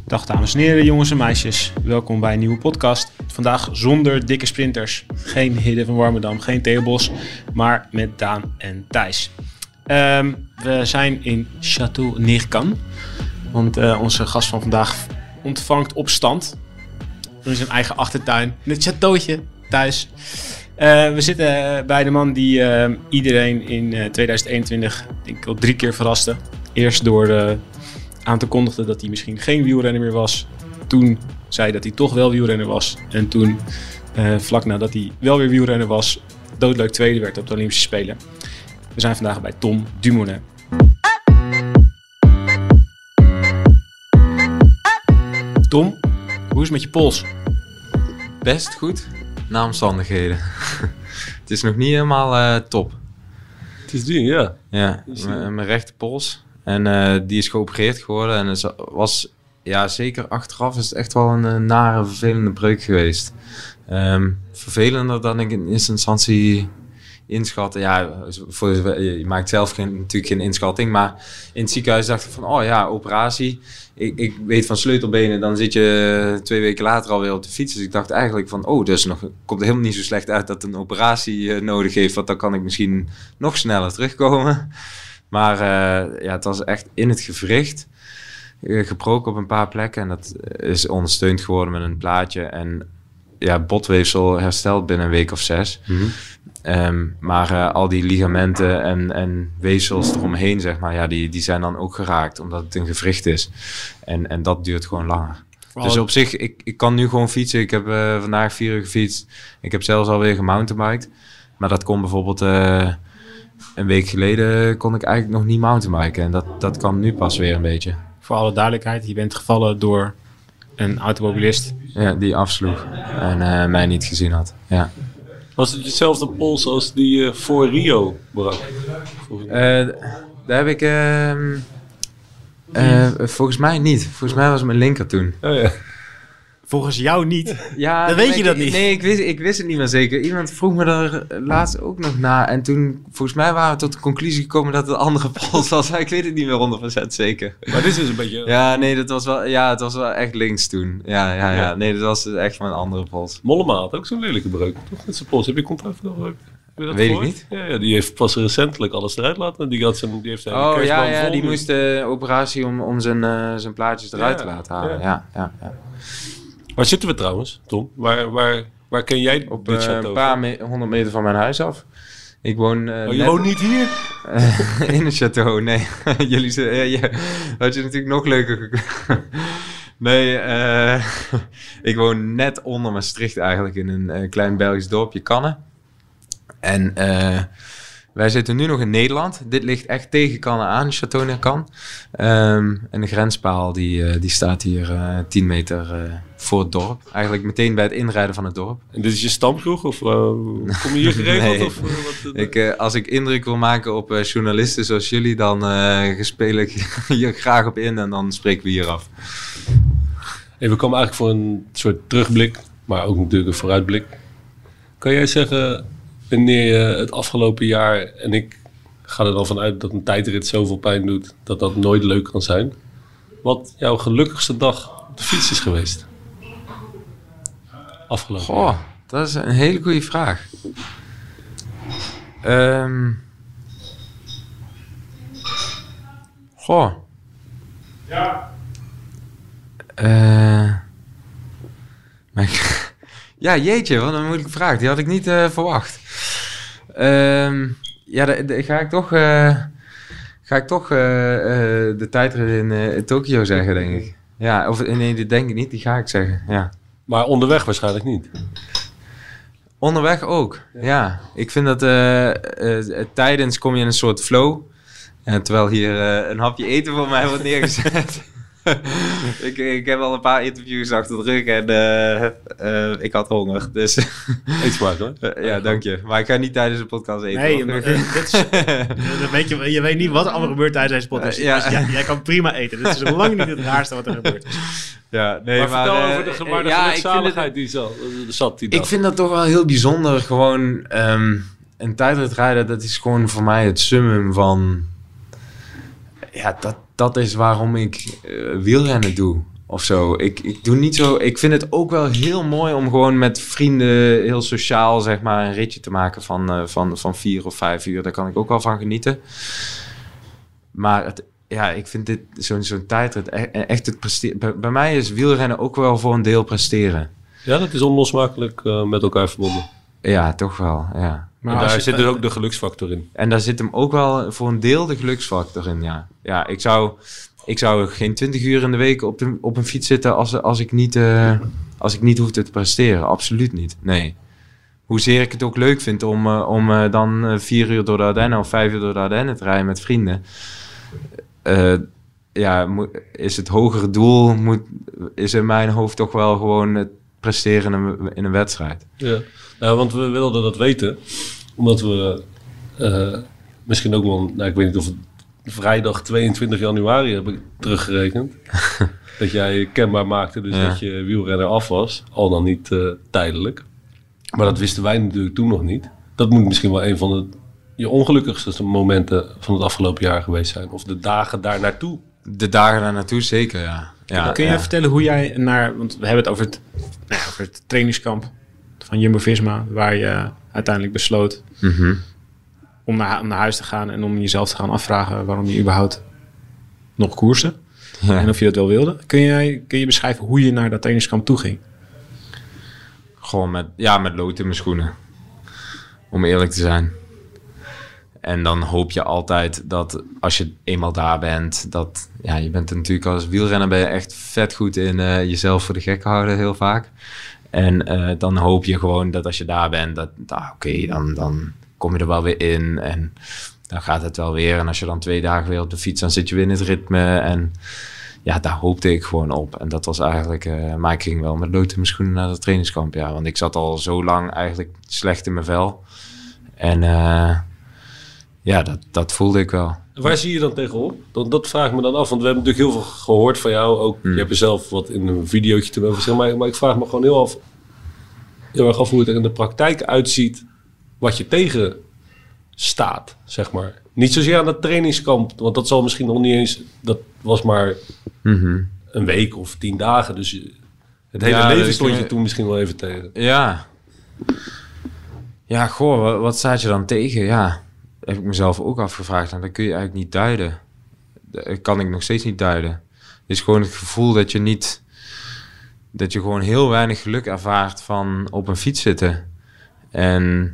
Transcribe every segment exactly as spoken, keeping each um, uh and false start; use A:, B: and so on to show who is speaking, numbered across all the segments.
A: Dag dames en heren, jongens en meisjes. Welkom bij een nieuwe podcast. Vandaag zonder dikke sprinters. Geen Hidde van Warmerdam, geen Theo Bos, maar met Daan en Thijs. Um, we zijn in Château Neerkan. Want uh, onze gast van vandaag ontvangt op stand. In zijn eigen achtertuin. In het chateautje thuis. Uh, we zitten bij de man die uh, iedereen in uh, tweeduizend eenentwintig denk ik al drie keer verraste. Eerst door uh, aan te kondigen dat hij misschien geen wielrenner meer was. Toen zei dat hij toch wel wielrenner was. En toen, uh, vlak nadat hij wel weer wielrenner was, doodleuk tweede werd op de Olympische Spelen. We zijn vandaag bij Tom Dumoulin. Tom, hoe is het met je pols?
B: Best goed, na omstandigheden. Het is nog niet helemaal uh, top.
C: Het is die, ja.
B: Ja, m- mijn rechter pols. En uh, die is geopereerd geworden. En het was, ja, zeker achteraf is het echt wel een, een nare, vervelende breuk geweest. Um, vervelender dan ik in eerste instantie inschatte. Ja, voor, je maakt zelf geen, natuurlijk geen inschatting. Maar in het ziekenhuis dacht ik van, oh ja, operatie. Ik, ik weet van sleutelbenen, dan zit je twee weken later alweer op de fiets. Dus ik dacht eigenlijk van, oh, dus nog komt er helemaal niet zo slecht uit dat een operatie uh, nodig heeft. Want dan kan ik misschien nog sneller terugkomen. Maar uh, ja, het was echt in het gewricht. Uh, gebroken op een paar plekken. En dat is ondersteund geworden met een plaatje. En ja, botweefsel hersteld binnen een week of zes. Mm-hmm. Um, maar uh, al die ligamenten en, en weefsels eromheen, zeg maar, ja, die, die zijn dan ook geraakt. Omdat het een gewricht is. En, en dat duurt gewoon langer. Wow. Dus op zich, ik, ik kan nu gewoon fietsen. Ik heb uh, vandaag vier uur gefietst. Ik heb zelfs alweer gemountainbiked. Maar dat kon bijvoorbeeld... Uh, Een week geleden kon ik eigenlijk nog niet mountainbiken. En dat, dat kan nu pas weer een beetje.
A: Voor alle duidelijkheid, je bent gevallen door een automobilist.
B: Ja, die afsloeg en uh, mij niet gezien had. Ja.
C: Was het dezelfde pols als die uh, voor Rio brak?
B: Uh, daar heb ik... Uh, uh, volgens mij niet. Volgens mij was het mijn linker toen.
C: Oh ja.
A: Volgens jou niet?
B: Ja,
A: dan weet je
B: ik,
A: dat niet.
B: Nee, ik wist, ik wist het niet meer zeker. Iemand vroeg me er laatst ook nog na. En toen, volgens mij waren we tot de conclusie gekomen dat het een andere pols was. Ik weet het niet meer honderd procent zeker.
C: Maar dit is een beetje...
B: Ja, nee, dat was wel, ja, het was wel echt links toen. Ja, ja, ja. ja. Nee, dat was echt maar een andere pols.
C: Mollema had ook zo'n lelijke breuk, toch? Met zijn pols. Heb je contact over?
B: Weet
C: gehoord?
B: Ik niet.
C: Ja, ja, die heeft pas recentelijk alles eruit laten. Die had zijn, die heeft zijn
B: oh ja, ja
C: vol,
B: die
C: dus.
B: moest de operatie om, om zijn, uh, zijn plaatjes eruit
C: ja,
B: te laten halen. Ja. Ja, ja, ja.
C: Waar zitten we trouwens, Tom? Waar, waar, waar ken jij
B: op
C: dit
B: uh, een paar me- honderd meter van mijn huis af. Ik woon... Uh,
C: oh, je
B: net...
C: woont niet hier?
B: Uh, in het château, nee. Jullie zijn... Uh, ja, had je natuurlijk nog leuker... nee, uh, ik woon net onder Maastricht eigenlijk in een uh, klein Belgisch dorpje, Cannes. En uh, wij zitten nu nog in Nederland. Dit ligt echt tegen Cannes aan, Château Neerkan. Um, en de grenspaal die, uh, die staat hier uh, tien meter uh, voor het dorp. Eigenlijk meteen bij het inrijden van het dorp.
C: En dit is je stamkroeg? Of uh, kom je hier geregeld?
B: nee.
C: Of, uh, wat, uh,
B: ik, uh, als ik indruk wil maken op uh, journalisten zoals jullie, dan uh, speel ik hier graag op in en dan spreken we hier af.
C: Hey, we komen eigenlijk voor een soort terugblik, maar ook natuurlijk een vooruitblik. Kan jij zeggen... wanneer je het afgelopen jaar, en ik ga er dan vanuit dat een tijdrit zoveel pijn doet, dat dat nooit leuk kan zijn. Wat jouw gelukkigste dag op de fiets is geweest? Afgelopen
B: Goh,
C: jaar.
B: Dat is een hele goede vraag. Um, goh.
C: Ja.
B: Uh, mijn... Ja, jeetje, wat een moeilijke vraag. Die had ik niet uh, verwacht. Um, ja, de, de, ga ik toch, uh, ga ik toch uh, uh, de tijdrit in, uh, in Tokio zeggen, denk ik. Ja, of nee, die denk ik niet. Die ga ik zeggen, ja.
C: Maar onderweg waarschijnlijk niet.
B: Onderweg ook, ja. ja. Ik vind dat uh, uh, tijdens kom je in een soort flow. En terwijl hier uh, een hapje eten voor mij wordt neergezet... ik, ik heb al een paar interviews achter de rug en uh, uh, ik had honger, dus...
C: Eet smakelijk.
B: uh, ja, dank je. Maar ik ga niet tijdens de podcast eten.
A: Nee, maar dit is, dat weet je, je weet niet wat er allemaal gebeurt tijdens deze podcast. Uh, ja. Dus ja, jij kan prima eten. Dit is lang niet het raarste wat er gebeurt is.
B: Ja, nee,
C: maar,
B: maar
C: vertel
B: uh,
C: over de, maar de
B: ja,
C: gelukzaligheid die zat, zat die dag.
B: Ik vind dat toch wel heel bijzonder. Gewoon um, een tijdritrijden, dat is gewoon voor mij het summum van... Ja, dat, dat is waarom ik uh, wielrennen doe. of zo. Ik, ik doe niet zo... Ik vind het ook wel heel mooi om gewoon met vrienden heel sociaal, zeg maar, een ritje te maken van, uh, van, van vier of vijf uur. Daar kan ik ook wel van genieten. Maar het, ja, ik vind dit zo'n, zo'n tijdrit echt het presteren. Bij, bij mij is wielrennen ook wel voor een deel presteren.
C: Ja, dat is onlosmakelijk uh, met elkaar verbonden.
B: Ja, toch wel, ja.
C: Maar en daar je, zit dus ook de geluksfactor in.
B: En daar zit hem ook wel voor een deel de geluksfactor in, ja. Ja, ik zou, ik zou geen twintig uur in de week op, de, op een fiets zitten als, als, ik niet, uh, als ik niet hoefde te presteren. Absoluut niet, nee. Hoezeer ik het ook leuk vind om, uh, om uh, dan uh, vier uur door de Ardennen of vijf uur door de Ardennen te rijden met vrienden. Uh, ja, mo- is het hogere doel, moet, is in mijn hoofd toch wel gewoon het presteren in een, in een wedstrijd.
C: Ja. Nou, want we wilden dat weten, omdat we uh, misschien ook wel, nou, ik weet niet of het vrijdag tweeëntwintig januari heb ik teruggerekend, dat jij kenbaar maakte dus ja. dat je wielrenner af was, al dan niet uh, tijdelijk. Maar dat wisten wij natuurlijk toen nog niet. Dat moet misschien wel een van de je ongelukkigste momenten van het afgelopen jaar geweest zijn, of de dagen daar naartoe.
B: De dagen daar naartoe, zeker, ja. ja
A: Kun je
B: ja.
A: vertellen hoe jij naar, want we hebben het over het, nou, over het trainingskamp van Jumbo-Visma, waar je uiteindelijk besloot
B: mm-hmm.
A: om, naar, om naar huis te gaan en om jezelf te gaan afvragen waarom je überhaupt nog koerste. Ja. En of je dat wel wilde. Kun je, kun je beschrijven hoe je naar dat trainingskamp toe ging?
B: Gewoon met, ja, met lood in mijn schoenen. Om eerlijk te zijn. En dan hoop je altijd dat als je eenmaal daar bent, dat ja, je bent er natuurlijk als wielrenner ben je echt vet goed in uh, jezelf voor de gek houden heel vaak. En uh, dan hoop je gewoon dat als je daar bent, dat ah, oké, okay, dan, dan kom je er wel weer in en dan gaat het wel weer. En als je dan twee dagen weer op de fiets, dan zit je weer in het ritme. En ja, daar hoopte ik gewoon op. En dat was eigenlijk, uh, maar ik ging wel met lood in mijn schoenen naar het trainingskamp. Ja, want ik zat al zo lang eigenlijk slecht in mijn vel. En uh, ja, dat, dat voelde ik wel.
C: Waar zie je dan tegenop? Dat, dat vraag ik me dan af, want we hebben natuurlijk heel veel gehoord van jou. Ook, hmm. Je hebt er zelf wat in een videootje te over gezegd, maar, maar ik vraag me gewoon heel, af, heel erg af hoe het er in de praktijk uitziet, wat je tegen staat, zeg maar. Niet zozeer aan het trainingskamp, want dat zal misschien nog niet eens, dat was maar
B: mm-hmm.
C: een week of tien dagen, dus het hele ja, leven stond je toen misschien wel even tegen.
B: Ja. Ja, goh, wat, wat staat je dan tegen? Ja, heb ik mezelf ook afgevraagd. En dat kun je eigenlijk niet duiden. Dat kan ik nog steeds niet duiden. Het is gewoon het gevoel dat je niet, dat je gewoon heel weinig geluk ervaart van op een fiets zitten. En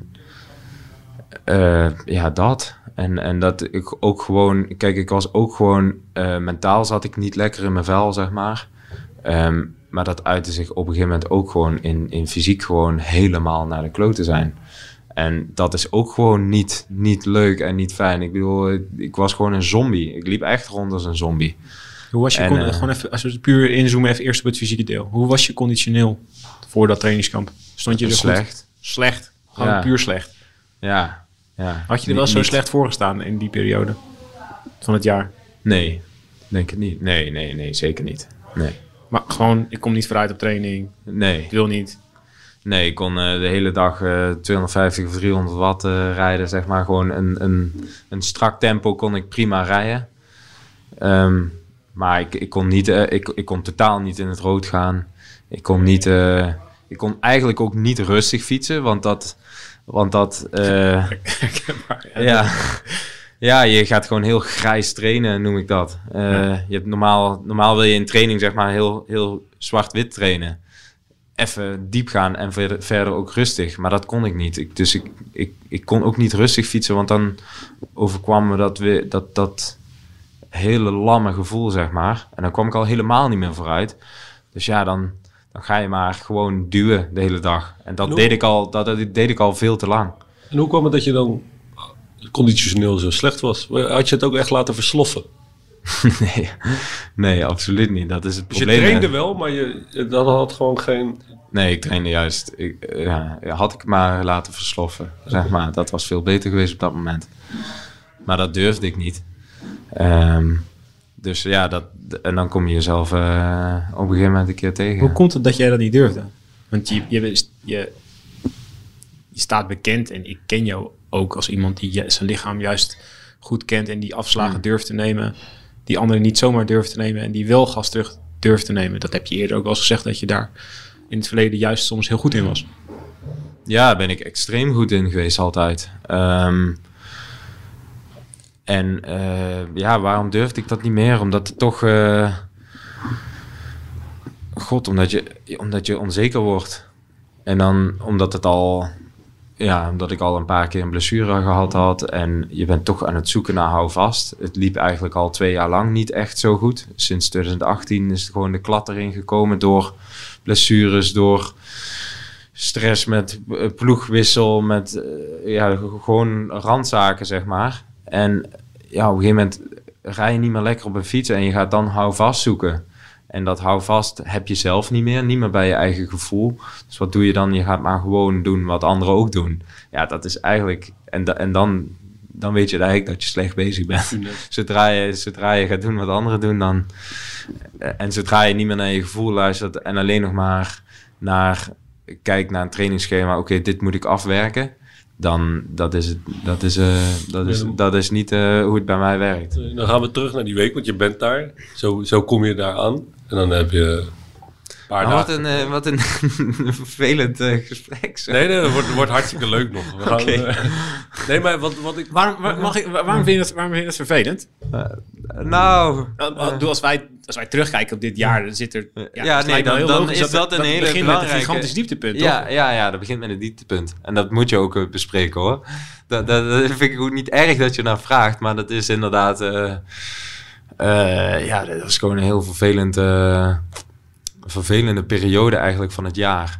B: uh, ja, dat. En, en dat ik ook gewoon, kijk, ik was ook gewoon, uh, mentaal zat ik niet lekker in mijn vel, zeg maar. Um, maar dat uitte zich op een gegeven moment ook gewoon in, in fysiek gewoon helemaal naar de klote zijn. En dat is ook gewoon niet, niet leuk en niet fijn. Ik bedoel, ik was gewoon een zombie. Ik liep echt rond als een zombie.
A: Hoe was je, en, con- uh, gewoon even, als we puur inzoomen, even eerst op het fysieke deel. Hoe was je conditioneel voor dat trainingskamp? Stond je er
B: slecht.
A: Goed? Slecht? Gewoon
B: ja.
A: puur slecht?
B: Ja. ja.
A: Had je er wel
B: niet,
A: zo
B: niet.
A: slecht voor gestaan in die periode van het jaar?
B: Nee, denk ik niet. Nee, nee, nee, zeker niet. Nee.
A: Maar gewoon, ik kom niet vooruit op training.
B: Nee.
A: Ik wil niet.
B: Nee, ik kon uh, de hele dag uh, tweehonderdvijftig of driehonderd watt uh, rijden, zeg maar. Gewoon een, een, een strak tempo kon ik prima rijden. Um, maar ik, ik, kon niet, uh, ik, ik kon totaal niet in het rood gaan. Ik kon, niet, uh, ik kon eigenlijk ook niet rustig fietsen, want dat... Want dat uh, ja, ja, je gaat gewoon heel grijs trainen, noem ik dat. Uh, ja. Je hebt normaal, normaal wil je in training zeg maar heel, heel zwart-wit trainen. Even diep gaan en verder, verder ook rustig. Maar dat kon ik niet. Ik, dus ik, ik, ik kon ook niet rustig fietsen, want dan overkwam me dat, weer, dat, dat hele lamme gevoel, zeg maar. En dan kwam ik al helemaal niet meer vooruit. Dus ja, dan, dan ga je maar gewoon duwen de hele dag. En dat, en hoe, deed, ik al, dat, dat deed ik al veel te lang.
C: En hoe kwam het dat je dan conditioneel zo slecht was? Had je het ook echt laten versloffen?
B: nee, nee, absoluut niet. Dat is het
C: dus
B: probleem.
C: Je trainde wel, maar je dat had gewoon geen...
B: Nee, ik trainde juist. Ik, ja, had ik maar laten versloffen, zeg maar. Dat was veel beter geweest op dat moment. Maar dat durfde ik niet. Um, dus ja, dat, en dan kom je jezelf uh, op een gegeven moment een keer tegen.
A: Hoe komt het dat jij dat niet durfde? Want je, je, je, je staat bekend en ik ken jou ook als iemand die zijn lichaam juist goed kent en die afslagen hmm. durft te nemen, die anderen niet zomaar durft te nemen en die wel gas terug durft te nemen. Dat heb je eerder ook wel eens gezegd dat je daar in het verleden juist soms heel goed in was.
B: Ja, daar ben ik extreem goed in geweest altijd. Um, en uh, ja, waarom durfde ik dat niet meer? Omdat het toch... Uh, God, omdat je, omdat je onzeker wordt. En dan omdat het al... Ja, omdat ik al een paar keer een blessure gehad had. En je bent toch aan het zoeken naar houvast. Het liep eigenlijk al twee jaar lang niet echt zo goed. Sinds twintig achttien is het gewoon de klad erin gekomen door blessures, door... stress met ploegwissel, met uh, ja, gewoon randzaken, zeg maar. En ja, op een gegeven moment rij je niet meer lekker op een fiets en je gaat dan houvast zoeken. En dat houvast heb je zelf niet meer, niet meer bij je eigen gevoel. Dus wat doe je dan? Je gaat maar gewoon doen wat anderen ook doen. Ja, dat is eigenlijk... En, da, en dan, dan weet je eigenlijk dat je slecht bezig bent. Zodra je, zodra je gaat doen wat anderen doen, dan... En zodra je niet meer naar je gevoel luistert en alleen nog maar naar... kijk naar een trainingsschema, oké, okay, dit moet ik afwerken, dan dat is het, dat is, uh, dat is, dat is niet uh, hoe het bij mij werkt.
C: Dan gaan we terug naar die week, want je bent daar. Zo, zo kom je daar aan. En dan heb je een paar
B: nou,
C: dagen.
B: Wat een, uh, wat een vervelend uh, gesprek. Zo.
C: Nee, nee, dat wordt, wordt hartstikke leuk nog. We gaan,
B: Okay.
C: uh, nee, maar wat, wat ik...
A: Waarom, waar, mag ik, waarom, vind je dat, waarom vind je dat vervelend?
B: Uh, nou...
A: Uh, als, wij, als wij terugkijken op dit jaar, dan zit er... Ja,
B: ja nee, dan, dan logisch, is dat, dat een hele
A: begint
B: belangrijke...
A: met een gigantisch dieptepunt,
B: ja,
A: toch?
B: Ja, ja, dat begint met een dieptepunt. En dat moet je ook uh, bespreken, hoor. Dat, dat, dat vind ik ook niet erg dat je naar vraagt, maar dat is inderdaad... Uh, uh, ja, dat is gewoon een heel vervelend... Uh, vervelende periode eigenlijk van het jaar.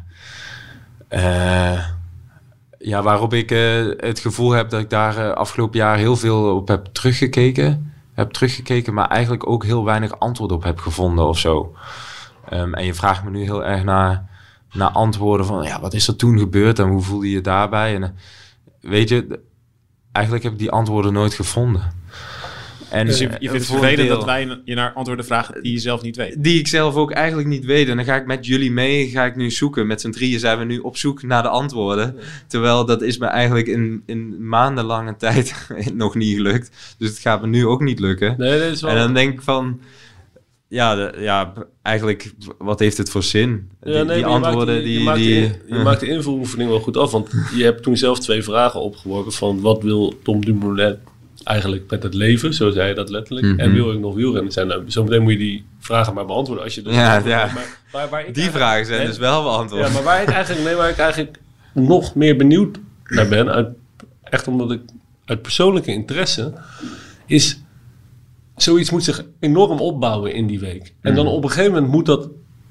B: Uh, ja, waarop ik uh, het gevoel heb dat ik daar uh, afgelopen jaar heel veel op heb teruggekeken. Heb teruggekeken, maar eigenlijk ook heel weinig antwoord op heb gevonden of zo. Um, en je vraagt me nu heel erg naar, naar antwoorden van... ja, wat is er toen gebeurd en hoe voelde je je daarbij? En, uh, weet je, eigenlijk heb ik die antwoorden nooit gevonden.
A: En dus je, je vindt het vervelend dat wij je naar antwoorden vragen die je zelf niet weet?
B: Die ik zelf ook eigenlijk niet weet. En dan ga ik met jullie mee, ga ik nu zoeken. Met z'n drieën zijn we nu op zoek naar de antwoorden. Ja. Terwijl dat is me eigenlijk in, in maandenlange tijd nog niet gelukt. Dus het gaat me nu ook niet lukken.
C: Nee, dat is wel...
B: En dan denk ik van... Ja, de, ja, eigenlijk, wat heeft het voor zin?
C: Ja, nee,
B: die die antwoorden, die...
C: Je maakt,
B: die,
C: je, je maakt de invuloefening wel goed af. Want je hebt toen zelf twee vragen opgeworpen van... wat wil Tom Dumoulin eigenlijk met het leven, zo zei je dat letterlijk. Mm-hmm. En wil ik nog wielrennen zijn? Nou, zometeen moet je die vragen maar beantwoorden als je dat...
B: Ja, ja.
C: Maar, waar, waar ik
B: die vragen zijn nee, dus wel beantwoord.
C: Ja, maar waar ik eigenlijk, nee, waar ik eigenlijk nog meer benieuwd naar ben, uit, echt omdat ik uit persoonlijke interesse, is zoiets moet zich enorm opbouwen in die week. En dan op een gegeven moment moet dat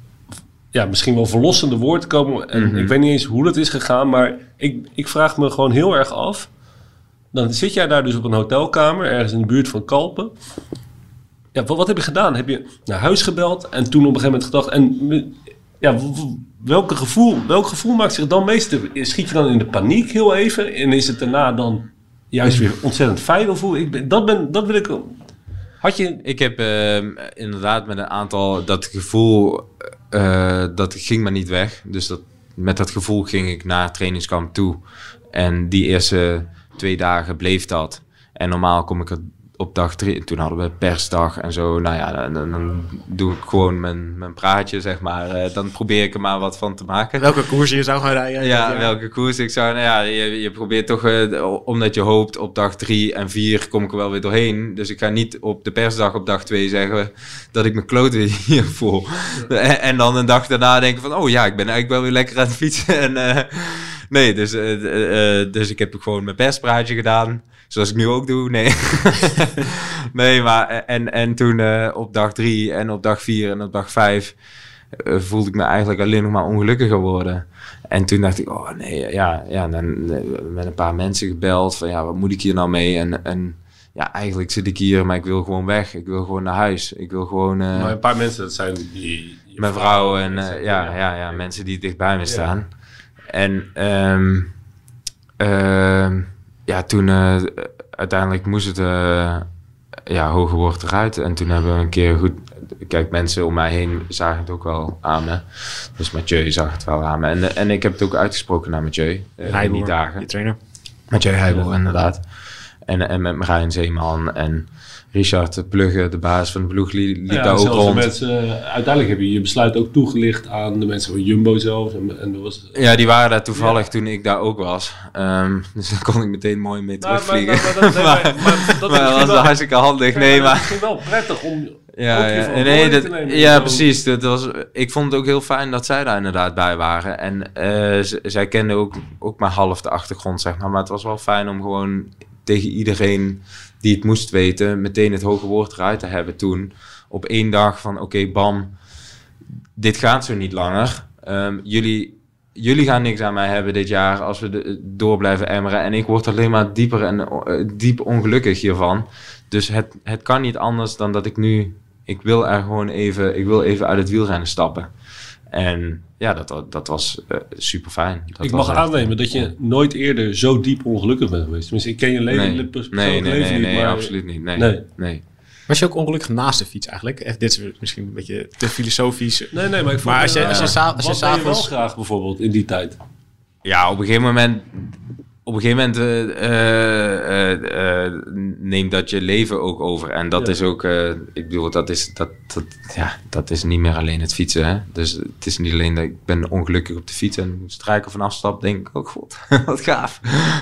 C: ja, misschien wel verlossende woord komen. En mm-hmm. ik weet niet eens hoe dat is gegaan, maar ik, ik vraag me gewoon heel erg af. Dan zit jij daar dus op een hotelkamer, ergens in de buurt van Kalpen. Ja, wat, wat heb je gedaan? Heb je naar huis gebeld en toen op een gegeven moment gedacht... En, ja, welke gevoel, welk gevoel maakt zich dan meester? Schiet je dan in de paniek heel even? En is het daarna dan juist weer ontzettend fijn? Of hoe? Ik ben, dat, ben, dat wil ik... Had je...
B: Ik heb uh, inderdaad met een aantal... Dat gevoel, uh, dat ging maar niet weg. Dus dat, met dat gevoel ging ik naar het trainingskamp toe. En die eerste... twee dagen bleef dat. En normaal kom ik er op dag drie... Toen hadden we persdag en zo. Nou ja, dan, dan doe ik gewoon mijn, mijn praatje, zeg maar. Uh, dan probeer ik er maar wat van te maken.
A: Welke koers je zou gaan rijden?
B: Ja, ja. welke koers ik zou... Nou ja, je, je probeert toch... Uh, omdat je hoopt op dag drie en vier kom ik er wel weer doorheen. Dus ik ga niet op de persdag op dag twee zeggen... dat ik mijn klote hier voel. Ja. En, en dan een dag daarna denken van... oh ja, ik ben eigenlijk wel weer lekker aan het fietsen. En... Uh, Nee, dus, uh, uh, dus ik heb gewoon mijn perspraatje gedaan. Zoals ik nu ook doe. Nee, nee maar en, en toen uh, op dag drie en op dag vier en op dag vijf... Uh, voelde ik me eigenlijk alleen nog maar ongelukkiger worden. En toen dacht ik, oh nee, ja, ja dan uh, met een paar mensen gebeld. Van ja, wat moet ik hier nou mee? En, en ja, eigenlijk zit ik hier, maar ik wil gewoon weg. Ik wil gewoon naar huis. Ik wil gewoon... Uh,
C: maar een paar mensen, dat zijn die...
B: Mijn vrouw en uh, ja, ja, ja, ja, mensen die dicht bij me staan. Ja. En um, uh, ja, toen uh, uiteindelijk moest het uh, ja, hoger wordt eruit. En toen hebben we een keer goed... Kijk, mensen om mij heen zagen het ook wel aan me. Dus Mathieu zag het wel aan me. En, en ik heb het ook uitgesproken naar Mathieu. Uh, in die dagen.
A: Je trainer.
B: Mathieu Heibel, ja. Inderdaad. En, en met Marijn Zeeman en Richard Plugge, de baas van de ploeg, liep
C: Ja,
B: daar ook
C: zelfs de
B: rond.
C: mensen, uh, uiteindelijk heb je je besluit ook toegelicht aan de mensen van Jumbo zelf. En, en dat was,
B: Ja, die waren daar toevallig
C: Ja.
B: toen ik daar ook was. Um, dus daar kon ik meteen mooi mee
C: Nou,
B: terugvliegen.
C: maar, maar, maar,
B: maar,
C: dat- nee, maar- maar dat
B: maar
C: is
B: dat was
C: wel-
B: hartstikke handig. Nee,
C: dat
B: maar...
C: is misschien wel prettig om
B: Ja,
C: ook je
B: ja, nee,
C: verantwoording
B: dat,
C: te nemen.
B: ja
C: Zo-
B: precies. Dat was, ik vond het ook heel fijn dat zij daar inderdaad bij waren. En uh, z- zij kenden ook, ook maar half de achtergrond, zeg maar. Maar het was wel fijn om gewoon tegen iedereen die het moest weten, meteen het hoge woord eruit te hebben toen. Op één dag van, oké, okay, bam, dit gaat zo niet langer. Um, jullie, jullie gaan niks aan mij hebben dit jaar als we de, door blijven emmeren. En ik word alleen maar dieper en uh, diep ongelukkig hiervan. Dus het, het kan niet anders dan dat ik nu... Ik wil er gewoon even, ik wil even uit het wielrennen stappen. En ja, dat, dat was uh, super fijn.
C: Ik mag echt aannemen dat je nooit eerder zo diep ongelukkig bent geweest. Tenminste, ik ken je leven,
B: Nee,
C: persoonlijk
B: nee, nee,
C: leven
B: nee,
C: niet,
B: nee,
C: maar...
B: absoluut niet. Nee,
C: Nee.
B: nee.
A: Was je ook ongelukkig naast de fiets eigenlijk? Echt, dit is misschien een beetje te filosofisch.
C: Nee, nee, maar ik
A: Maar als je,
C: uh,
A: als je, sa- als je
C: wat deed je wel
A: s'avonds...
C: graag bijvoorbeeld in die tijd?
B: Ja, op een gegeven moment... Op een gegeven moment uh, uh, uh, uh, neemt dat je leven ook over. En dat
C: Ja.
B: is ook... Uh, ik bedoel, dat is, dat, dat, ja, dat is niet meer alleen het fietsen. Hè? Dus het is niet alleen dat ik ben ongelukkig op de fiets en zodra ik er vanaf stap, denk ik, oh god, wat gaaf.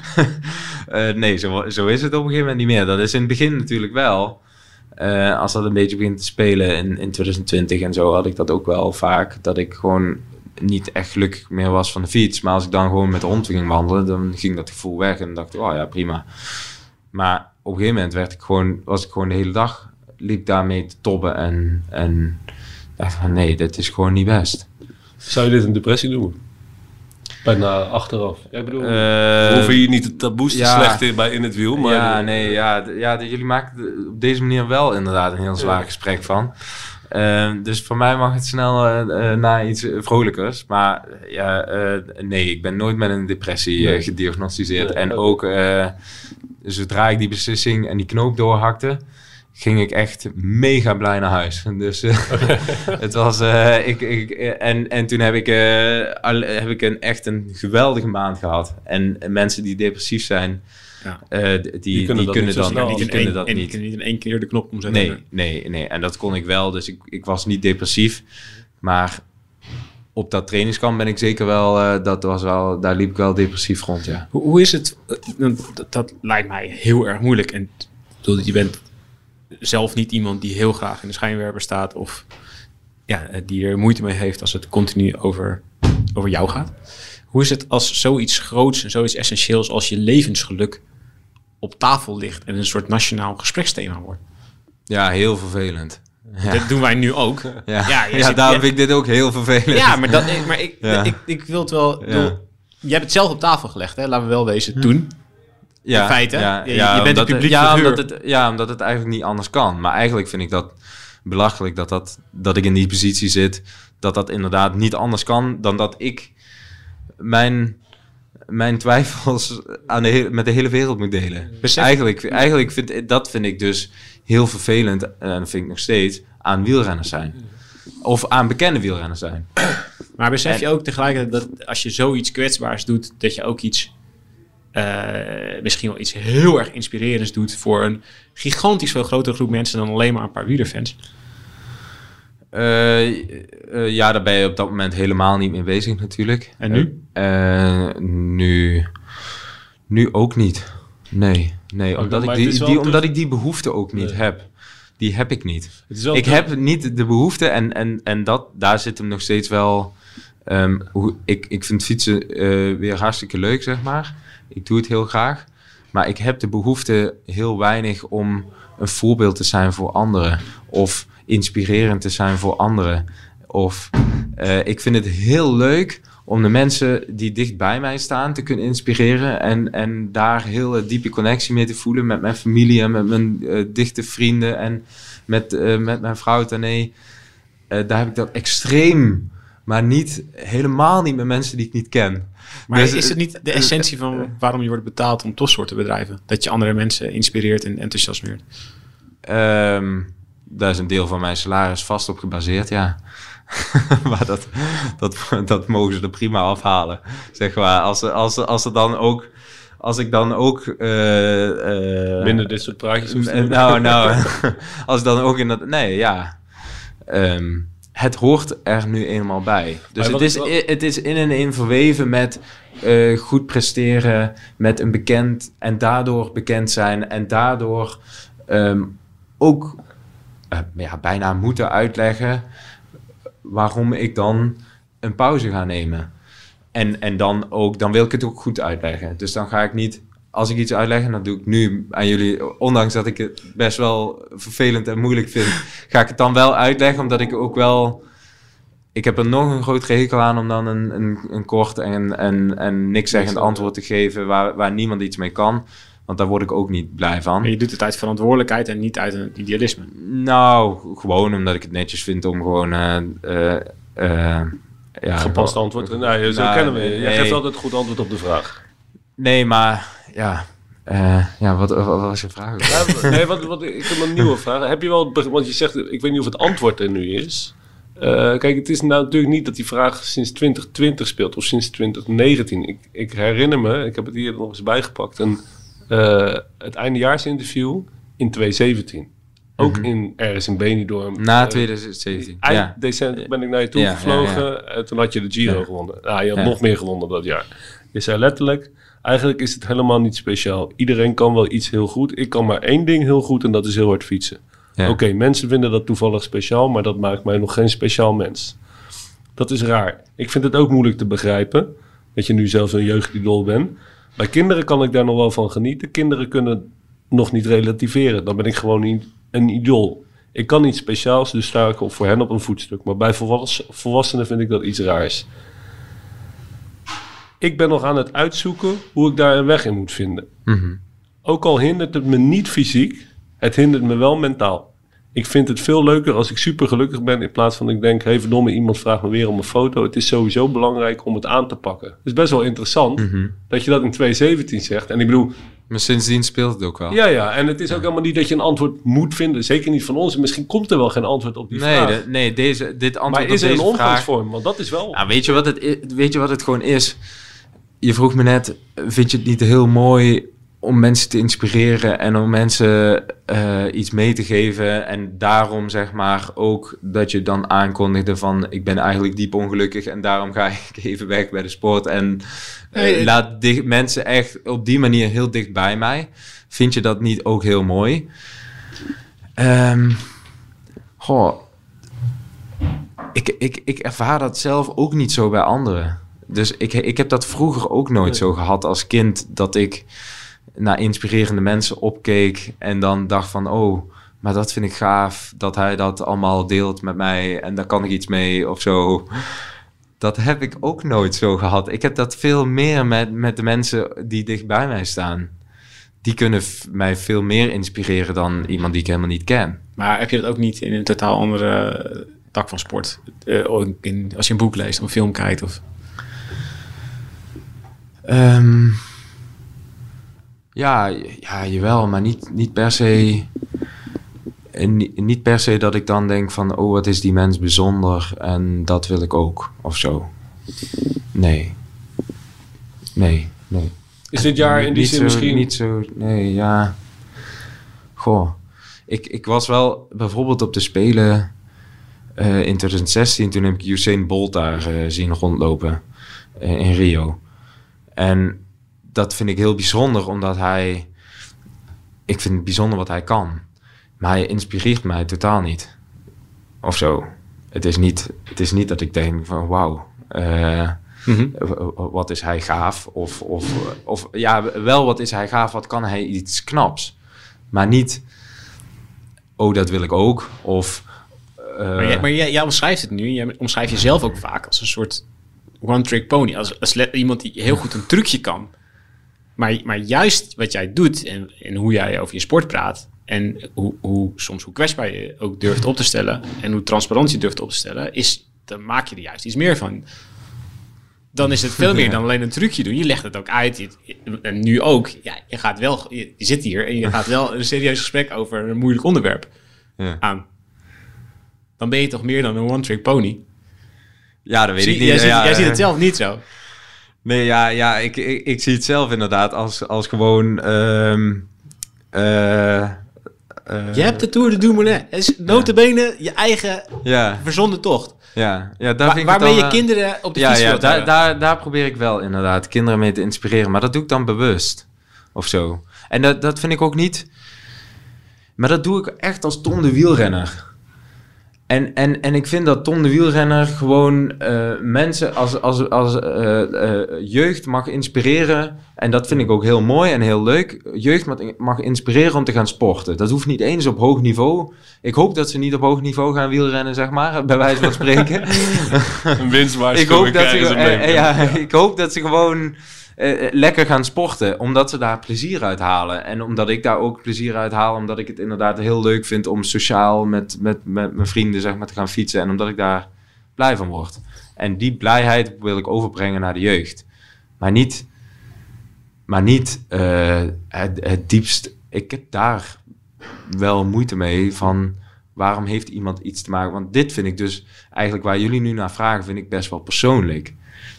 B: uh, nee, zo, zo is het op een gegeven moment niet meer. Dat is in het begin natuurlijk wel. Uh, als dat een beetje begint te spelen in, in twintig twintig en zo, had ik dat ook wel vaak. Dat ik gewoon niet echt gelukkig meer was van de fiets. Maar als ik dan gewoon met de hond ging wandelen, dan ging dat gevoel weg. En dacht ik, oh ja, prima. Maar op een gegeven moment werd ik gewoon, was ik gewoon de hele dag, liep daarmee te tobben. En, en dacht van, nee, dit is gewoon niet best.
C: Zou je dit een depressie noemen? Bijna achteraf. Ja, ik bedoel,
B: Uh,
C: we hoeven hier niet de taboes te
B: ja.
C: slechten bij in het wiel. Maar
B: ja, nee, ja, d- ja, d- jullie maken er op deze manier wel inderdaad een heel zwaar
C: Ja.
B: gesprek van. Uh, dus voor mij mag het snel uh, uh, naar iets uh, vrolijkers. Maar uh, ja, uh, nee, ik ben nooit met een depressie uh,
C: Nee.
B: gediagnosticeerd.
C: Nee,
B: en
C: oké.
B: ook uh, zodra ik die beslissing en die knoop doorhakte, ging ik echt mega blij naar huis. Dus uh, het was... Uh, ik, ik, en, en toen heb ik, uh, al, heb ik een, echt een geweldige maand gehad. En, en mensen die depressief zijn,
A: Ja.
B: uh, die, die kunnen,
C: dat
B: die
C: niet
B: kunnen
C: zo
B: dan
C: snel.
B: die
A: niet in
B: kunnen
A: één,
B: dat
A: en,
B: niet.
A: kunnen niet in één keer de knop omzetten.
B: Nee, nee, nee. En dat kon ik wel. Dus ik, ik was niet depressief. Maar op dat trainingskamp ben ik zeker wel... Uh, dat was wel, daar liep ik wel depressief rond, ja.
A: Hoe, hoe is het? Dat, dat lijkt mij heel erg moeilijk. En ik bedoel, je bent zelf niet iemand die heel graag in de schijnwerper staat of ja, die er moeite mee heeft als het continu over, over jou gaat. Hoe is het als zoiets groots en zoiets essentieels als je levensgeluk op tafel ligt en een soort nationaal gespreksthema wordt?
B: Ja, heel vervelend. Ja,
A: Dat doen wij nu ook.
B: ja.
A: Ja,
B: ja,
A: je zit-
B: daarom
A: ja.
B: vind ik dit ook heel vervelend.
A: Ja, maar, dat, maar ik,
B: Ja.
A: ik, ik wil het wel...
B: Ja.
A: Bedoel, je hebt het zelf op tafel gelegd, hè? Laten we wel wezen, toen.
B: Ja,
A: in feite.
B: Ja,
A: Je-
B: ja,
A: je bent
B: omdat
A: een publiek
B: het, ja,
A: figuur.
B: omdat het, ja, omdat het eigenlijk niet anders kan. Maar eigenlijk vind ik dat belachelijk dat, dat, dat ik in die positie zit. Dat dat inderdaad niet anders kan dan dat ik mijn, mijn twijfels aan de he- met de hele wereld moet delen.
A: Besef-
B: Eigenlijk, eigenlijk vind, dat vind ik dus heel vervelend, en dat vind ik nog steeds, aan wielrenners zijn. Of aan bekende wielrenners zijn.
A: Maar besef
B: En-
A: je ook tegelijkertijd dat als je zoiets kwetsbaars doet, dat je ook iets, uh, misschien wel iets heel erg inspirerends doet voor een gigantisch veel grotere groep mensen dan alleen maar een paar wielerfans?
B: Uh, uh, ja, daar ben je op dat moment helemaal niet mee bezig natuurlijk.
A: En nu?
B: Uh, nu, nu ook niet. Nee, nee
C: Maar-
B: omdat,
C: maar
B: ik
C: het
B: die,
C: is wel
B: die,
C: terug-
B: omdat ik die behoefte ook niet
C: Nee.
B: heb. Die heb ik niet.
C: Het is wel
B: Ik
C: terug-
B: heb niet de behoefte en, en, en dat, daar zit hem nog steeds wel... Um, hoe, ik, ik vind fietsen uh, weer hartstikke leuk, zeg maar. Ik doe het heel graag. Maar ik heb de behoefte heel weinig om een voorbeeld te zijn voor anderen. Of inspirerend te zijn voor anderen. Of uh, ik vind het heel leuk om de mensen die dicht bij mij staan te kunnen inspireren. En, en daar heel uh, diepe connectie mee te voelen met mijn familie en met mijn uh, dichte vrienden. En met, uh, met mijn vrouw Tané. Uh, daar heb ik dat extreem, maar niet helemaal niet met mensen die ik niet ken.
A: Maar
B: Dus,
A: is het niet de essentie van waarom je wordt betaald om topsport te bedrijven? Dat je andere mensen inspireert en enthousiasmeert?
B: Um, daar is een deel van mijn salaris vast op gebaseerd, ja. Maar dat, dat, dat mogen ze er prima afhalen. Zeg maar, als er, als er, als er dan ook... als ik dan ook... Uh, uh,
C: Minder dit soort praatjes hoeft te doen.
B: Nou, nou, als ik dan ook in dat... Nee, ja. Um, het hoort er nu eenmaal bij. Dus het is, het is in en in verweven met uh, goed presteren, met een bekend en daardoor bekend zijn en daardoor um, ook uh, ja, bijna moeten uitleggen waarom ik dan een pauze ga nemen. En, en dan ook, dan wil ik het ook goed uitleggen. Dus dan ga ik niet, als ik iets uitleg, en dat doe ik nu aan jullie, ondanks dat ik het best wel vervelend en moeilijk vind, ga ik het dan wel uitleggen, omdat ik ook wel... Ik heb er nog een groot hekel aan om dan een, een, een kort en, en, en niks zeggend antwoord te geven waar, waar niemand iets mee kan. Want daar word ik ook niet blij van.
A: Maar je doet het uit verantwoordelijkheid en niet uit een idealisme.
B: Nou, gewoon omdat ik het netjes vind om gewoon... Uh, uh, uh, ja,
C: Gepast antwoord. Nee, zo nou, kennen we je. Jij nee. geeft altijd goed antwoord op de vraag.
B: Nee, maar ja... Uh, ja, wat, wat was je vraag?
C: Ja, nee, wat, wat, ik heb een nieuwe vraag. Heb je wel... Want je zegt, ik weet niet of het antwoord er nu is... Uh, kijk, het is nou natuurlijk niet dat die vraag sinds twintig twintig speelt of sinds twintig negentien. Ik, ik herinner me, ik heb het hier nog eens bijgepakt, een, uh, het eindejaarsinterview in twintig zeventien. Ook mm-hmm. in, ergens in Benidorm.
B: Na twintig zeventien.
C: Eind
B: ja.
C: december ben ik naar je toe ja, gevlogen. Ja, ja. Toen had je de Giro ja. gewonnen. Nou, je had ja. nog meer gewonnen dat jaar. Je zei letterlijk, eigenlijk is het helemaal niet speciaal. Iedereen kan wel iets heel goed. Ik kan maar één ding heel goed en dat is heel hard fietsen. Ja. Oké, okay, mensen vinden dat toevallig speciaal, maar dat maakt mij nog geen speciaal mens. Dat is raar. Ik vind het ook moeilijk te begrijpen, dat je nu zelf een jeugdidool bent. Bij kinderen kan ik daar nog wel van genieten. Kinderen kunnen nog niet relativeren. Dan ben ik gewoon niet een idool. Ik kan iets speciaals, dus sta ik voor hen op een voetstuk. Maar bij volwass- volwassenen vind ik dat iets raars. Ik ben nog aan het uitzoeken hoe ik daar een weg in moet vinden. Mm-hmm. Ook al hindert het me niet fysiek... Het hindert me wel mentaal. Ik vind het veel leuker als ik super gelukkig ben... in plaats van ik denk, hey verdomme, iemand vraagt me weer om een foto. Het is sowieso belangrijk om het aan te pakken. Het is best wel interessant mm-hmm. dat je dat in twintig zeventien zegt. En ik bedoel...
B: Maar sindsdien speelt het ook wel.
C: Ja, ja. En het is ook helemaal niet dat je een antwoord moet vinden. Zeker niet van ons. Misschien komt er wel geen antwoord op die
B: nee,
C: vraag.
B: De, nee, deze, dit antwoord
C: maar is
B: op
C: er
B: deze
C: een
B: vraag...
C: omgangsvorm? Want dat is wel...
B: Nou, weet je wat het, weet je wat het gewoon is? Je vroeg me net, vind je het niet heel mooi... om mensen te inspireren en om mensen uh, iets mee te geven. En daarom zeg maar ook dat je dan aankondigde van... ik ben eigenlijk diep ongelukkig en daarom ga ik even weg bij de sport. En uh, nee, laat dicht, mensen echt op die manier heel dicht bij mij. Vind je dat niet ook heel mooi? Um, goh, ik, ik, ik ervaar dat zelf ook niet zo bij anderen. Dus ik, ik heb dat vroeger ook nooit zo gehad als kind... dat ik... naar inspirerende mensen opkeek en dan dacht van... oh, maar dat vind ik gaaf, dat hij dat allemaal deelt met mij... en daar kan ik iets mee of zo. Dat heb ik ook nooit zo gehad. Ik heb dat veel meer met, met de mensen die dicht bij mij staan. Die kunnen f- mij veel meer inspireren dan iemand die ik helemaal niet ken.
A: Maar heb je dat ook niet in een totaal andere tak van sport? Uh, in, als je een boek leest of een film kijkt? Of...
B: Um, Ja, ja, jawel, maar niet, niet per se... Niet, niet per se dat ik dan denk van... oh, wat is die mens bijzonder en dat wil ik ook, of zo. Nee. Nee, nee.
C: Is dit jaar in die
B: niet
C: zin
B: zo,
C: misschien...
B: Niet zo, nee, ja... Goh, ik, ik was wel bijvoorbeeld op de Spelen... Uh, in twintig zestien, toen heb ik Usain Bolt daar uh, zien rondlopen. Uh, in Rio. En... dat vind ik heel bijzonder, omdat hij... Ik vind het bijzonder wat hij kan. Maar hij inspireert mij totaal niet. Of zo. Het is niet, het is niet dat ik denk van wauw... Uh, mm-hmm. wat is hij gaaf? Of, of, of ja, wel wat is hij gaaf? Wat kan hij iets knaps? Maar niet... oh, dat wil ik ook. Of... Uh,
A: maar jij, maar jij, jij omschrijft het nu. Jij omschrijft jezelf ook vaak als een soort one-trick pony. Als, als le- iemand die heel goed een trucje kan... Maar, maar juist wat jij doet en, en hoe jij over je sport praat... en hoe, hoe, soms hoe kwetsbaar je ook durft op te stellen... en hoe transparant je durft op te stellen... is dan maak je er juist iets meer van. Dan is het veel meer dan alleen een trucje doen. Je legt het ook uit. Je, en nu ook. Ja, je gaat wel... Je, je zit hier en je gaat wel een serieus gesprek... over een moeilijk onderwerp ja. aan. Dan ben je toch meer dan een one-trick pony?
B: Ja, dat weet
A: Zie,
B: ik niet.
A: Jij,
B: ja,
A: ziet, jij
B: ja.
A: ziet het zelf niet zo.
B: Nee, ja, ja ik, ik, ik zie het zelf inderdaad als, als gewoon... Um, uh, uh,
A: je hebt de Tour de Dumoulin. Het is notabene je eigen
B: ja.
A: verzonnen tocht.
B: Ja, ja daar
A: Wa-
B: vind ik
A: waarmee
B: dan,
A: je kinderen op de
B: ja,
A: fiets
B: ja,
A: wilt
B: daar,
A: hebben.
B: daar, daar probeer ik wel inderdaad kinderen mee te inspireren. Maar dat doe ik dan bewust. Of zo. En dat, dat vind ik ook niet... Maar dat doe ik echt als Tom de wielrenner. En, en, en ik vind dat Tom de wielrenner gewoon uh, mensen als, als, als uh, uh, jeugd mag inspireren. En dat vind ik ook heel mooi en heel leuk. Jeugd mag, mag inspireren om te gaan sporten. Dat hoeft niet eens op hoog niveau. Ik hoop dat ze niet op hoog niveau gaan wielrennen, zeg maar, bij wijze van spreken.
C: Een winstwaarschuwing
B: ik hoop dat ze,
C: krijgen ze
B: uh,
C: mee.
B: uh, ja, ik hoop dat ze gewoon uh, lekker gaan sporten, omdat ze daar plezier uit halen. En omdat ik daar ook plezier uit haal, omdat ik het inderdaad heel leuk vind om sociaal met, met, met mijn vrienden, zeg maar, te gaan fietsen. En omdat ik daar blij van word. En die blijheid wil ik overbrengen naar de jeugd. Maar niet, maar niet uh, het, het diepst. Ik heb daar wel moeite mee van waarom heeft iemand iets te maken. Want dit vind ik dus eigenlijk waar jullie nu naar vragen, vind ik best wel persoonlijk.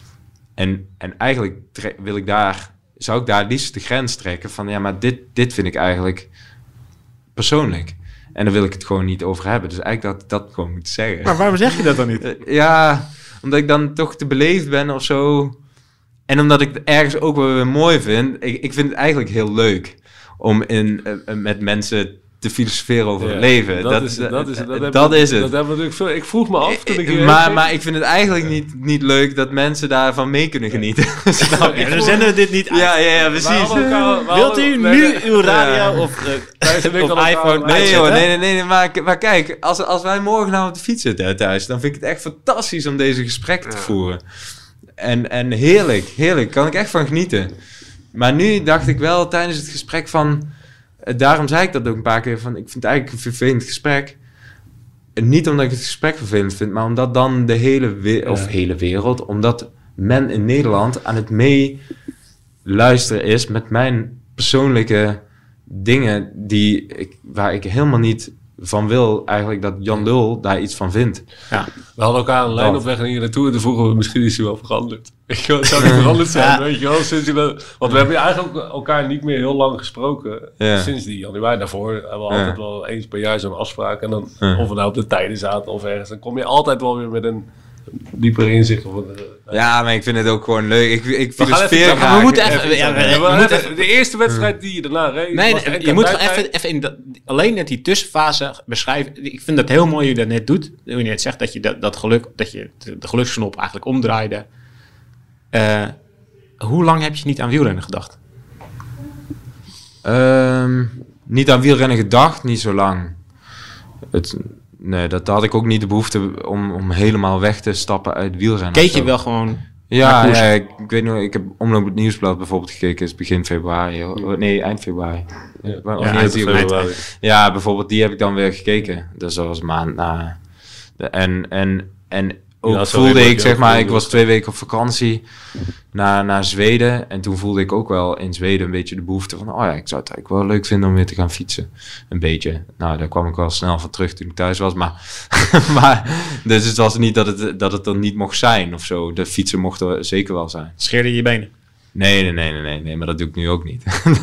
B: En, en eigenlijk tre- wil ik daar, zou ik daar het liefst de grens trekken van ja, maar dit, dit vind ik eigenlijk persoonlijk. En daar wil ik het gewoon niet over hebben. Dus eigenlijk dat dat gewoon moet zeggen.
A: Maar waarom zeg je dat dan niet?
B: Uh, ja, omdat ik dan toch te beleefd ben of zo. En omdat ik het ergens ook wel weer mooi vind. Ik, ik vind het eigenlijk heel leuk om in, uh, met mensen te filosoferen over
C: Ja,
B: het leven.
C: Dat,
B: dat
C: is het. Dat is het. Dat,
B: dat
C: hebben,
B: is het.
C: Dat hebben we natuurlijk veel. Ik vroeg me af toen ik hier
B: maar, maar ik vind het eigenlijk niet, niet leuk dat mensen daarvan mee kunnen genieten. Snap je?
A: Ja, dan zenden we dit niet uit.
B: Ja, ja, ja, precies.
A: Wilt u nu uw radio
B: Ja.
A: of, uh,
C: zijn
A: of
C: elkaar-
A: iPhone
B: Nee
A: uitzetten?
B: joh, nee, nee, nee, nee maar, maar kijk, als, als wij morgen nou op de fiets zitten thuis, dan vind ik het echt fantastisch om deze gesprekken te voeren. En, en heerlijk, heerlijk, kan ik echt van genieten. Maar nu dacht ik wel tijdens het gesprek van, uh, daarom zei ik dat ook een paar keer, van ik vind het eigenlijk een vervelend gesprek. En niet omdat ik het gesprek vervelend vind, maar omdat dan de hele, we-
C: Ja.
B: of hele wereld, omdat men in Nederland aan het meeluisteren is met mijn persoonlijke dingen die ik, waar ik helemaal niet van wil eigenlijk dat Jan Lul daar iets van vindt.
A: Ja.
C: We hadden elkaar een lijn
B: Dat.
C: op weg hier naartoe en toen vroegen we, misschien is hij wel veranderd. Weet je wel, zou hij veranderd zijn,
A: Ja.
C: weet je wel? Sinds hij dat, want we hebben eigenlijk ook elkaar niet meer heel lang gesproken.
B: Ja.
C: Sinds die januari daarvoor hebben we
B: Ja.
C: altijd wel eens per jaar zo'n afspraak. En dan,
B: Ja.
C: of we nou op de tijden zaten of ergens, dan kom je altijd wel weer met een dieper inzicht. Of een, uh,
B: Ja, maar ik vind het ook gewoon leuk. Ik, ik
C: We gaan
B: filosofeer
C: even-
B: graag.
A: we moeten even- ja, we-
C: Ja,
A: je
C: maar
A: moet
C: het- de eerste wedstrijd die je daarna reed...
A: Nee,
C: was de
A: nee,
C: N K
A: je moet gewoon
C: tijdrijd.
A: even, even in dat, alleen net die tussenfase beschrijven. Ik vind dat heel mooi hoe je dat net doet. Hoe je net zegt dat je dat, dat geluk, dat je de, de geluksknop eigenlijk omdraaide. Uh, hoe lang heb je niet aan wielrennen gedacht?
B: Um, niet aan wielrennen gedacht, niet zo lang. Het, nee, dat had ik ook niet de behoefte om, om helemaal weg te stappen uit wielrennen.
A: Keek
B: of zo.
A: je wel gewoon...
B: Ja,
A: naar koers?
B: ja ik, ik weet nog, ik heb Omloop het Nieuwsblad bijvoorbeeld gekeken, is begin februari. hoor. Nee, eind februari.
C: Ja.
B: Wanneer
A: Ja,
B: is
A: eind
B: die
A: februari.
B: ook? Ja, bijvoorbeeld die heb ik dan weer gekeken. Dus dat was een maand na. De- En, en, en ook
C: Ja, zo
B: voelde
C: heb
B: ik,
C: ik
B: zeg
C: ook
B: maar, ik
C: gevoeld.
B: was twee weken op vakantie naar, naar Zweden. En toen voelde ik ook wel in Zweden een beetje de behoefte van, oh ja, ik zou het eigenlijk wel leuk vinden om weer te gaan fietsen. Een beetje. Nou, daar kwam ik wel snel van terug toen ik thuis was. Maar, maar dus het was niet dat het, dat het er niet mocht zijn of zo. De fietsen mochten er zeker wel zijn.
A: Scheerde je je benen?
B: Nee, nee, nee, nee, nee, nee, maar dat doe ik nu ook niet.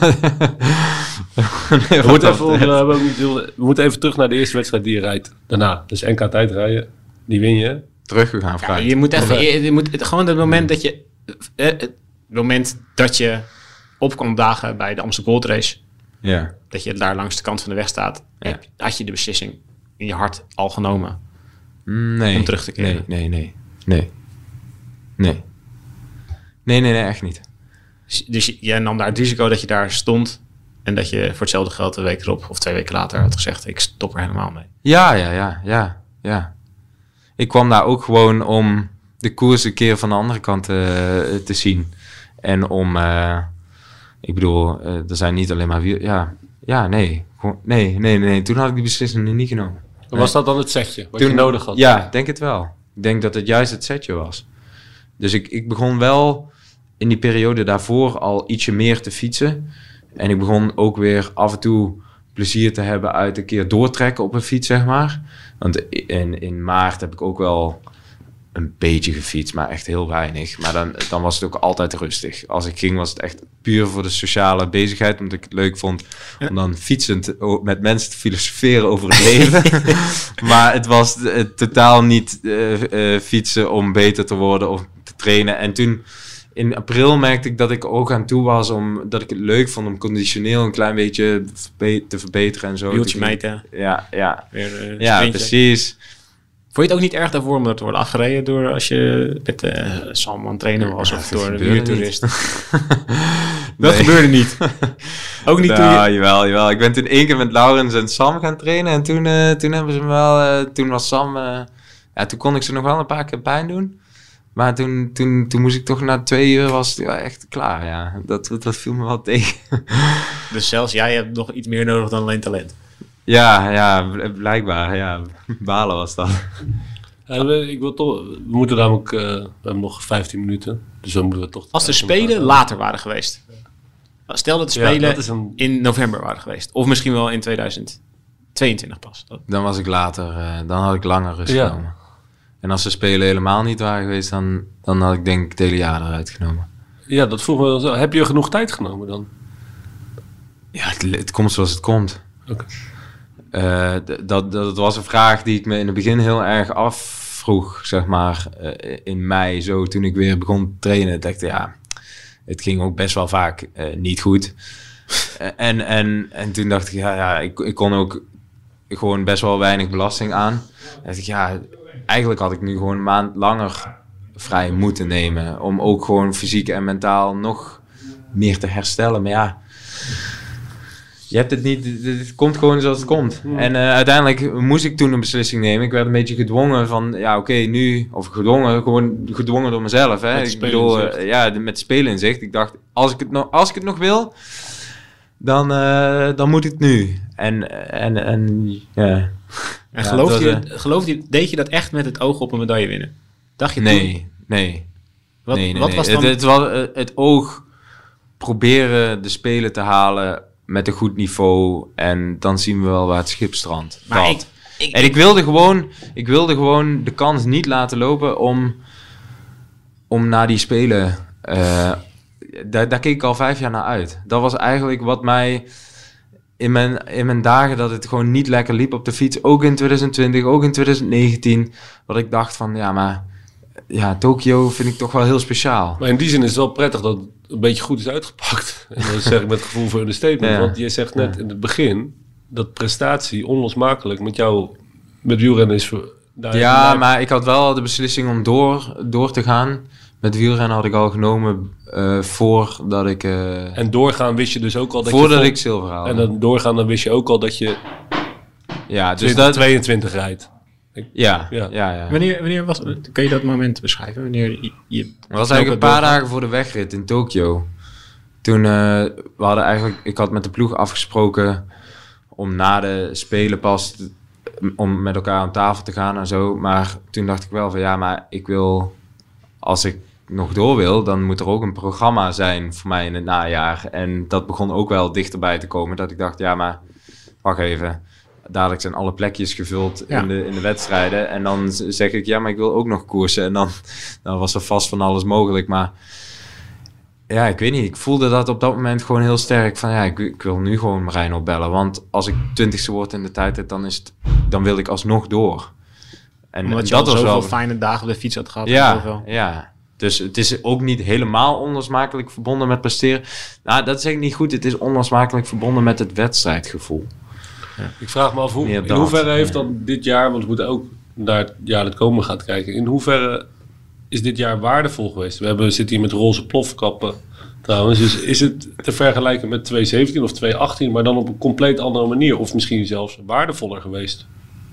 C: We moeten, even, we, hebben ook niet heel- we moeten even terug naar de eerste wedstrijd die je rijdt. Daarna, dus N K tijdrijden, die win je.
B: teruggegaan
A: Ja,
B: vragen.
A: je moet even...
C: Of,
A: Je, je moet, het, gewoon het moment dat je... eh, Het moment dat je op kwam dagen bij de Amsterdam Gold Race...
B: Ja.
A: dat je daar langs de kant van de weg staat...
B: Ja.
A: heb- had je de beslissing in je hart al genomen.
B: Nee.
A: Om terug te keren.
B: Nee, nee, nee. Nee. Nee. Nee, nee, nee, echt niet.
A: Dus je- jij nam daar het risico dat je daar stond... en dat je voor hetzelfde geld een week erop... of twee weken later had gezegd... ik stop er helemaal mee.
B: Ja, ja, ja, ja, ja. Ik kwam daar ook gewoon om de koers een keer van de andere kant te, te zien. En om, uh, ik bedoel, uh, er zijn niet alleen maar wiel... Ja, ja, nee. Gewoon, nee, nee, nee. Toen had ik die beslissing nog niet genomen.
C: En was dat dan het setje wat
B: Toen,
C: je nodig had?
B: Ja, denk het wel. Ik denk dat het juist het setje was. Dus ik, ik begon wel in die periode daarvoor al ietsje meer te fietsen. En ik begon ook weer af en toe plezier te hebben uit een keer doortrekken op een fiets, zeg maar. Want in, in maart heb ik ook wel een beetje gefietst, maar echt heel weinig. Maar dan, dan was het ook altijd rustig. Als ik ging was het echt puur voor de sociale bezigheid, omdat ik het leuk vond om dan fietsend met mensen te filosoferen over het leven. Maar het was uh, totaal niet uh, uh, fietsen om beter te worden of te trainen. En toen in april merkte ik dat ik ook aan toe was om dat ik het leuk vond om conditioneel een klein beetje verbe- te verbeteren en zo.
A: Wieltje meten.
B: Ja, ja.
A: Weer, uh,
B: ja, precies.
A: Vond je het ook niet erg daarvoor om dat te worden afgereden door als je met uh, Sam aan het trainen was
B: Ja,
A: of
B: dat
A: door een
B: gebeurde
A: wiertoerist? Dat
B: Nee.
A: gebeurde niet. Ook niet toen
B: Ja,
A: je...
B: jawel, jawel. Ik ben toen één keer met Laurens en Sam gaan trainen. En toen, uh, toen hebben ze me wel... Uh, toen was Sam... Uh, ja, toen kon ik ze nog wel een paar keer pijn doen. Maar toen, toen, toen moest ik toch na twee uur was het ja, echt klaar. Ja. Dat, dat viel me wel tegen.
A: Dus zelfs jij hebt nog iets meer nodig dan alleen talent.
B: Ja, ja, bl- blijkbaar. Ja, balen was dat.
C: Ja, we- ik wil toch, we moeten namelijk, uh, we hebben nog vijftien minuten, dus dan moeten we toch...
A: Als de Spelen later waren geweest. Stel dat de
C: Ja,
A: Spelen
C: dat is een-
A: in november waren geweest. Of misschien wel in tweeduizend tweeëntwintig pas. Dat...
B: Dan was ik later... Uh, dan had ik langer rust
C: Ja.
B: genomen. En als de Spelen helemaal niet waren geweest... dan, dan had ik denk ik het hele jaar eruit genomen.
C: Ja, dat vroeg me wel zo. Heb je genoeg tijd genomen dan?
B: Ja, het, het komt zoals het komt.
C: Oké.
B: Uh, d- dat, dat was een vraag die ik me in het begin heel erg afvroeg, zeg maar, uh, in mei, zo toen ik weer begon te trainen. Ik dacht, ja, het ging ook best wel vaak uh, niet goed. uh, en, en, en toen dacht ik, ja, ja ik, ik kon ook gewoon best wel weinig belasting aan. En dacht ik, ja, eigenlijk had ik nu gewoon een maand langer vrij moeten nemen, om ook gewoon fysiek en mentaal nog meer te herstellen. Maar ja... Je hebt het niet, het komt gewoon zoals het komt. Mm. En uh, uiteindelijk moest ik toen een beslissing nemen. Ik werd een beetje gedwongen van, ja oké, okay, nu, of gedwongen, gewoon gedwongen door mezelf. Hè.
C: Met
B: ik bedoel, uh, ja, met spelen in zicht. Ik dacht, als ik het nog, als ik het nog wil, dan, uh, dan moet het nu. En, en, en ja.
A: En
B: ja,
A: geloof je,
B: uh,
A: geloof je, deed je dat echt met het oog op een medaille winnen? Dacht je
B: nee,
A: toen?
B: nee.
A: Wat,
B: nee, nee,
A: wat
B: nee.
A: was dan...
B: Het, het was uh, het oog proberen de Spelen te halen met een goed niveau en dan zien we wel waar het schip strandt.
A: Maar ik, ik,
B: en ik wilde gewoon, ik wilde gewoon de kans niet laten lopen om, om naar die Spelen. Uh, daar, daar keek ik al vijf jaar naar uit. Dat was eigenlijk wat mij in mijn, in mijn dagen dat het gewoon niet lekker liep op de fiets, ook in twintig twintig, ook in twintig negentien, wat ik dacht van ja, maar ja, Tokio vind ik toch wel heel speciaal.
C: Maar in die zin is het wel prettig dat het een beetje goed is uitgepakt. En dat zeg ik met het gevoel voor understatement. Ja. Want je zegt net in het begin dat prestatie onlosmakelijk met jou, met wielrennen is... Voor, daar
B: ja,
C: daar...
B: maar ik had wel de beslissing om door, door te gaan. Met wielrennen had ik al genomen uh, voordat ik... Uh,
C: en doorgaan wist je dus ook al dat
B: voordat
C: je... Voordat
B: ik zilver haalde.
C: En dan doorgaan, dan wist je ook al dat je...
B: Ja, dus
C: twintig,
B: dat...
C: tweeëntwintig rijdt.
B: Ik, ja, ja, ja, ja.
A: Wanneer, wanneer was... Kun je dat moment beschrijven? Wanneer je... je
B: dat was eigenlijk een paar dagen voor de wegrit in Tokio. Toen uh, we hadden eigenlijk... Ik had met de ploeg afgesproken om na de Spelen pas... Te, om met elkaar aan tafel te gaan en zo. Maar toen dacht ik wel van ja, maar ik wil... Als ik nog door wil, dan moet er ook een programma zijn voor mij in het najaar. En dat begon ook wel dichterbij te komen. Dat ik dacht, ja, maar wacht even. Dadelijk zijn alle plekjes gevuld ja. in, de, in de wedstrijden. En dan zeg ik, ja, maar ik wil ook nog koersen. En dan, dan was er vast van alles mogelijk. Maar ja, ik weet niet. Ik voelde dat op dat moment gewoon heel sterk. Van ja, ik, ik wil nu gewoon Marijn opbellen. Want als ik twintigste word in de tijd, dan, is het, dan wil ik alsnog door.
A: En, Omdat en je dat al zoveel wel... fijne dagen op de fiets had gehad.
B: Ja,
A: en zoveel.
B: ja. Dus het is ook niet helemaal onlosmakelijk verbonden met presteren. Nou, dat is eigenlijk niet goed. Het is onlosmakelijk verbonden met het wedstrijdgevoel.
C: Ja. Ik vraag me af, hoe, in hoeverre heeft dan dit jaar... want we moeten ook naar het jaar dat komen gaan kijken... in hoeverre is dit jaar waardevol geweest? We hebben, zitten hier met roze plofkappen trouwens. Dus is het te vergelijken met twintig zeventien of twintig achttien... maar dan op een compleet andere manier... of misschien zelfs waardevoller geweest?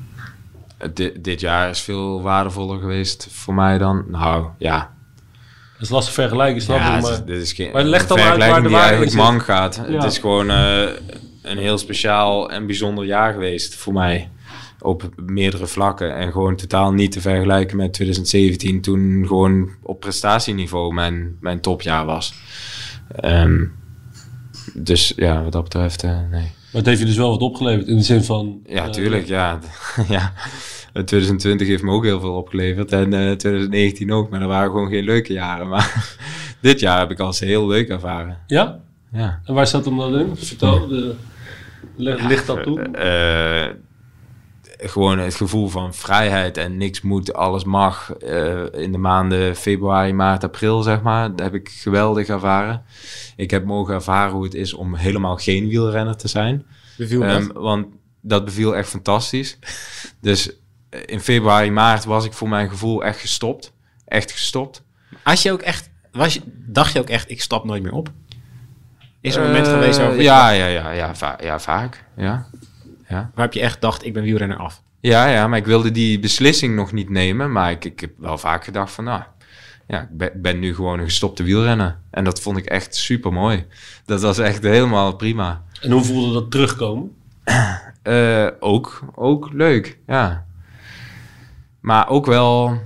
B: D- dit jaar is veel waardevoller geweest voor mij dan... Nou, ja...
C: Dat is lastig vergelijken, snap
B: ja,
C: ik. Maar,
B: het is, dit is geen
C: maar leg dan
B: vergelijking
C: uit waar de
B: die
C: waarde
B: eigenlijk
C: is.
B: man gaat. Ja. Het is gewoon uh, een heel speciaal en bijzonder jaar geweest voor mij. Op meerdere vlakken. En gewoon totaal niet te vergelijken met twintig zeventien... toen gewoon op prestatieniveau mijn, mijn topjaar was. Um, dus ja, wat dat betreft, uh, nee.
C: Maar het heeft je dus wel wat opgeleverd in de zin van...
B: Ja,
C: uh,
B: tuurlijk, ja. ja. twintig twintig heeft me ook heel veel opgeleverd. En uh, twintig negentien ook. Maar dat waren gewoon geen leuke jaren. Maar dit jaar heb ik als heel leuk ervaren.
C: Ja?
B: Ja.
C: En waar zat hem dan in? Vertel, de, ligt dat toe?
B: Uh, gewoon het gevoel van vrijheid en niks moet, alles mag. Uh, in de maanden februari, maart, april, zeg maar. Dat heb ik geweldig ervaren. Ik heb mogen ervaren hoe het is om helemaal geen wielrenner te zijn.
A: Beviel
B: um, want dat beviel echt fantastisch. Dus in februari, maart was ik voor mijn gevoel echt gestopt. Echt gestopt.
A: Had je ook echt, was je, dacht je ook echt, ik stap nooit meer op? Is er een moment
B: uh,
A: geweest over...
B: Ja, ja, ja, ja, va- ja, vaak. Ja. Ja.
A: Waar heb je echt gedacht, ik ben wielrenner af?
B: Ja, ja, maar ik wilde die beslissing nog niet nemen. Maar ik, ik heb wel vaak gedacht van, nou, ja, ik ben, ben nu gewoon een gestopte wielrenner. En dat vond ik echt super mooi. Dat was echt helemaal prima.
C: En hoe voelde dat terugkomen?
B: Uh, ook, ook leuk, ja. Maar ook wel...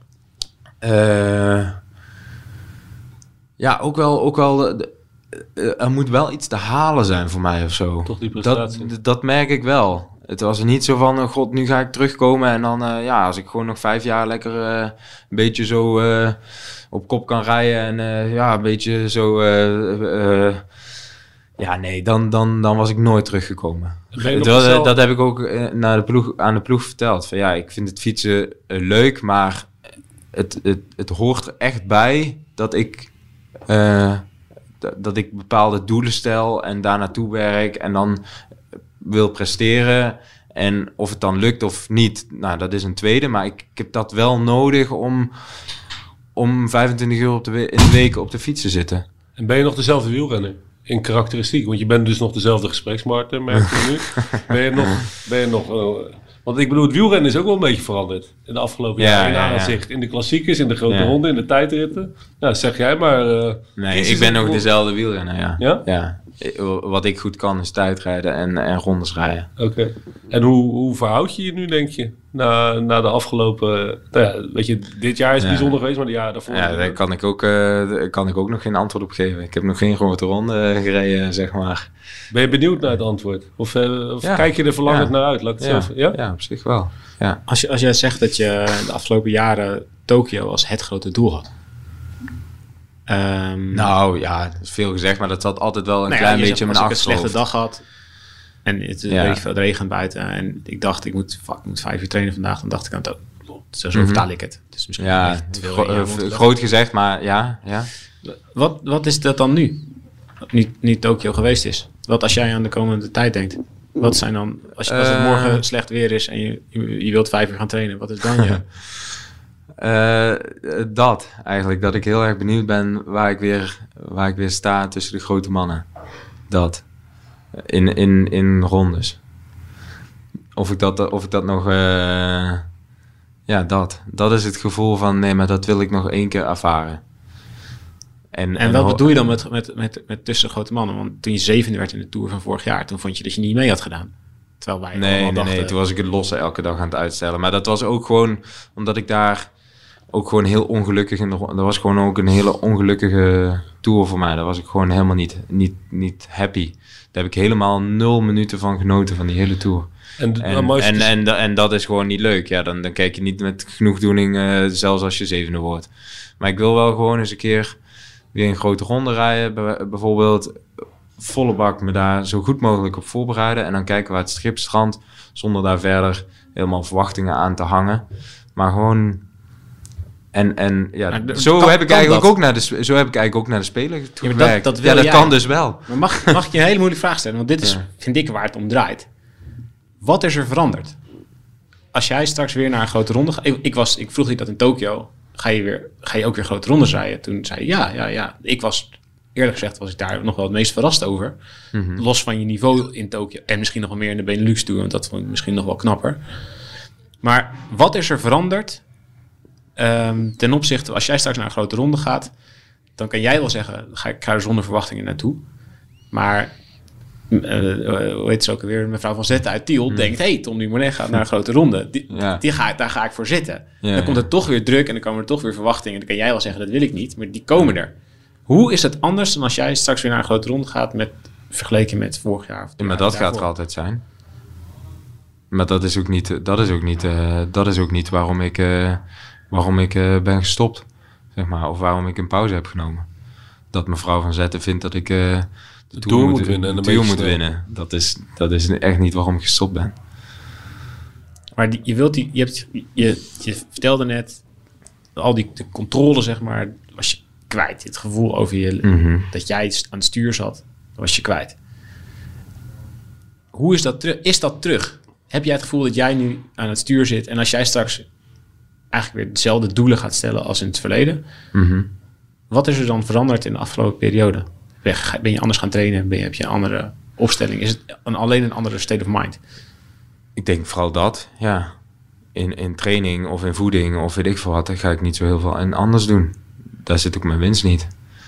B: Uh, ja, ook wel... Ook wel de, de, er moet wel iets te halen zijn voor mij of zo.
C: Toch die prestatie.
B: Dat, dat merk ik wel. Het was niet zo van, oh god, nu ga ik terugkomen. En dan, uh, ja, als ik gewoon nog vijf jaar lekker uh, een beetje zo uh, op kop kan rijden. En uh, ja, een beetje zo... Uh, uh, ja, nee, dan, dan, dan was ik nooit teruggekomen. Dat, dat, dat heb ik ook uh, naar de ploeg, aan de ploeg verteld. Van, ja, ik vind het fietsen uh, leuk, maar het, het, het hoort er echt bij dat ik... Uh, dat ik bepaalde doelen stel en daar naartoe werk en dan wil presteren. En of het dan lukt of niet, nou, dat is een tweede. Maar ik, ik heb dat wel nodig om, om vijfentwintig uur op de we- in de week op de fiets te zitten.
C: En ben je nog dezelfde wielrenner? In karakteristiek? Want je bent dus nog dezelfde gesprekspartner, merk je nu. Ben je nog... Ben je nog uh, want ik bedoel, het wielrennen is ook wel een beetje veranderd in de afgelopen
B: Ja,
C: jaren. In
B: ja,
C: aanzicht,
B: ja.
C: in de klassiekers, in de grote
B: Ja.
C: ronden, in de tijdritten. Nou, zeg jij maar... Uh,
B: Nee, ik ben nog dezelfde wielrenner, ja.
C: Ja?
B: Ja. Wat ik goed kan is tijdrijden en, en rondes rijden.
C: Oké. Okay. En hoe, hoe verhoud je je nu, denk je? Na, na de afgelopen... Nou ja, weet je, dit jaar is
B: Ja.
C: bijzonder geweest, maar de jaren daarvoor...
B: Ja, daar kan ik, ook, uh, daar kan ik ook nog geen antwoord op geven. Ik heb nog geen grote ronde uh, gereden, zeg maar.
C: Ben je benieuwd naar het antwoord? Of, uh, of
B: Ja.
C: kijk je er verlangend
B: Ja.
C: naar uit? Laat ik het
B: Ja.
C: zo ja?
B: Ja, op zich wel. Ja.
A: Als, je, als jij zegt dat je de afgelopen jaren Tokio als het grote doel had. Um,
B: Nou ja, dat is veel gezegd, maar dat zat altijd wel een
A: nou ja,
B: klein
A: je
B: beetje
A: zegt,
B: in mijn
A: als ik een
B: achterhoofd.
A: slechte dag had en het,
B: Ja.
A: weet je veel, het regent buiten en ik dacht, ik moet, fuck, ik moet vijf uur trainen vandaag, dan dacht ik aan het ook. Zo, zo
B: Mhm.
A: vertaal ik het. Dus misschien
B: Ja,
A: echt te veel
B: gro-
A: in jouw
B: uh,
A: mond gelegd.
B: groot gezegd, maar ja. ja.
A: Wat, wat is dat dan nu? Nu, nu Tokio geweest is. Wat als jij aan de komende tijd denkt? Wat zijn dan, als, je, als het
B: Uh,
A: morgen slecht weer is en je, je, je wilt vijf uur gaan trainen, wat is dan je?
B: Uh, dat eigenlijk, dat ik heel erg benieuwd ben waar ik weer, waar ik weer sta tussen de grote mannen. Dat. In, in, in rondes. Of ik dat, of ik dat nog... Uh, ja, dat. Dat is het gevoel van, nee, maar dat wil ik nog één keer ervaren. En,
A: En wat bedoel je dan met, met, met, met tussen grote mannen? Want toen je zevende werd in de Tour van vorig jaar, toen vond je dat je niet mee had gedaan. Terwijl wij
B: Nee,
A: allemaal
B: nee,
A: dachten...
B: nee, toen was ik het losse elke dag aan het uitstellen. Maar dat was ook gewoon, omdat ik daar ook gewoon heel ongelukkig in de ronde... Dat was gewoon ook een hele ongelukkige Tour voor mij. Daar was ik gewoon helemaal niet, niet, niet happy. Daar heb ik helemaal nul minuten van genoten van die hele Tour.
C: En,
B: En,
C: en,
B: en, en, en dat is gewoon niet leuk. Ja, dan, dan kijk je niet met genoegdoening, uh, zelfs als je zevende wordt. Maar ik wil wel gewoon eens een keer weer een grote ronde rijden. Bij, bijvoorbeeld volle bak me daar zo goed mogelijk op voorbereiden. En dan kijken waar het stip strandt, zonder daar verder helemaal verwachtingen aan te hangen. Maar gewoon... En, en ja,
A: Maar de-
B: zo,
A: kan-
B: heb ik
A: kan
B: eigenlijk
A: dat?
B: ook naar de, zo heb ik eigenlijk ook naar de Spelen
A: Ja, maar
B: toegewerkt.
A: dat- dat
B: Ja,
A: wil
B: dat
A: jij.
B: kan dus wel.
A: Maar mag, mag ik je een hele moeilijke vraag stellen? Want dit is,
B: Ja.
A: vind ik, waar het om draait. Wat is er veranderd? Als jij straks weer naar een grote ronde gaat... Ik, ik, was, ik vroeg je dat in Tokio. Ga je, weer, ga je ook weer grote rondes rijden? Toen zei je ja, ja, ja. Ik was, eerlijk gezegd, was ik daar nog wel het meest verrast over.
B: Mhm.
A: Los van je niveau in Tokio. En misschien nog wel meer in de Benelux Tour. Want dat vond ik misschien nog wel knapper. Maar wat is er veranderd... Um, ten opzichte, als jij straks naar een grote ronde gaat... dan kan jij wel zeggen... Ga ik ga er zonder verwachtingen naartoe. Maar... Uh, uh, hoe heet ze ook alweer? Mevrouw van Zetten uit Tiel
B: Hmm.
A: denkt... hey, Tom Dumoulin gaat naar een grote ronde. Die,
B: Ja.
A: die ga, daar ga ik voor zitten.
B: Ja,
A: dan komt
B: ja.
A: er toch weer druk... en dan komen er toch weer verwachtingen. Dan kan jij wel zeggen, dat wil ik niet. Maar die komen er. Hoe is het anders dan als jij straks weer naar een grote ronde gaat... met vergeleken met vorig jaar? Of
B: Ja, maar dat gaat er altijd zijn. Maar dat is ook niet, dat is ook niet, uh, dat is ook niet waarom ik, uh, waarom ik uh, ben gestopt, zeg maar. Of waarom ik een pauze heb genomen. Dat mevrouw Van Zetten vindt dat ik uh, de Tour moet, moet winnen. En de Tour moet winnen. Dat is, dat is echt niet waarom ik gestopt ben.
A: Maar die, je wilt die, je hebt, je, je vertelde net al die de controle, zeg maar, was je kwijt. Het gevoel over je, mm-hmm. dat jij aan het stuur zat, was je kwijt. Hoe is dat terug? Is dat terug? Heb jij het gevoel dat jij nu aan het stuur zit en als jij straks eigenlijk weer dezelfde doelen gaat stellen als in het verleden,
B: mm-hmm.
A: wat is er dan veranderd in de afgelopen periode? Ben je anders gaan trainen? Ben je, heb je een andere opstelling? Is het een, alleen een andere state of mind?
B: Ik denk vooral dat, ja. In, in training of in voeding of weet ik veel wat, dan ga ik niet zo heel veel en anders doen. Daar zit ook mijn winst niet.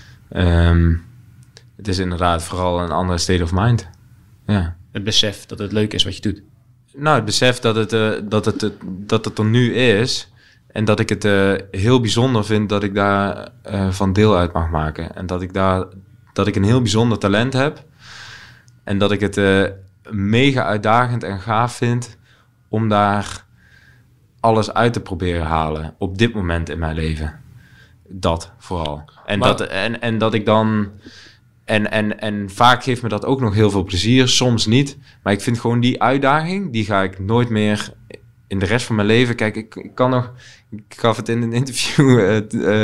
B: Um, het is inderdaad vooral een andere state of mind. Ja.
A: Het besef dat het leuk is wat je doet.
B: Nou, het besef dat het, uh, dat het, uh, dat het er nu is en dat ik het uh, heel bijzonder vind dat ik daar uh, van deel uit mag maken. En dat ik daar dat ik een heel bijzonder talent heb en dat ik het uh, mega uitdagend en gaaf vind om daar alles uit te proberen halen op dit moment in mijn leven. Dat vooral. En, maar, dat, en, en dat ik dan... En, en, en vaak geeft me dat ook nog heel veel plezier, soms niet. Maar ik vind gewoon die uitdaging, die ga ik nooit meer in de rest van mijn leven... Kijk, ik, ik kan nog... Ik gaf het in een interview, uh,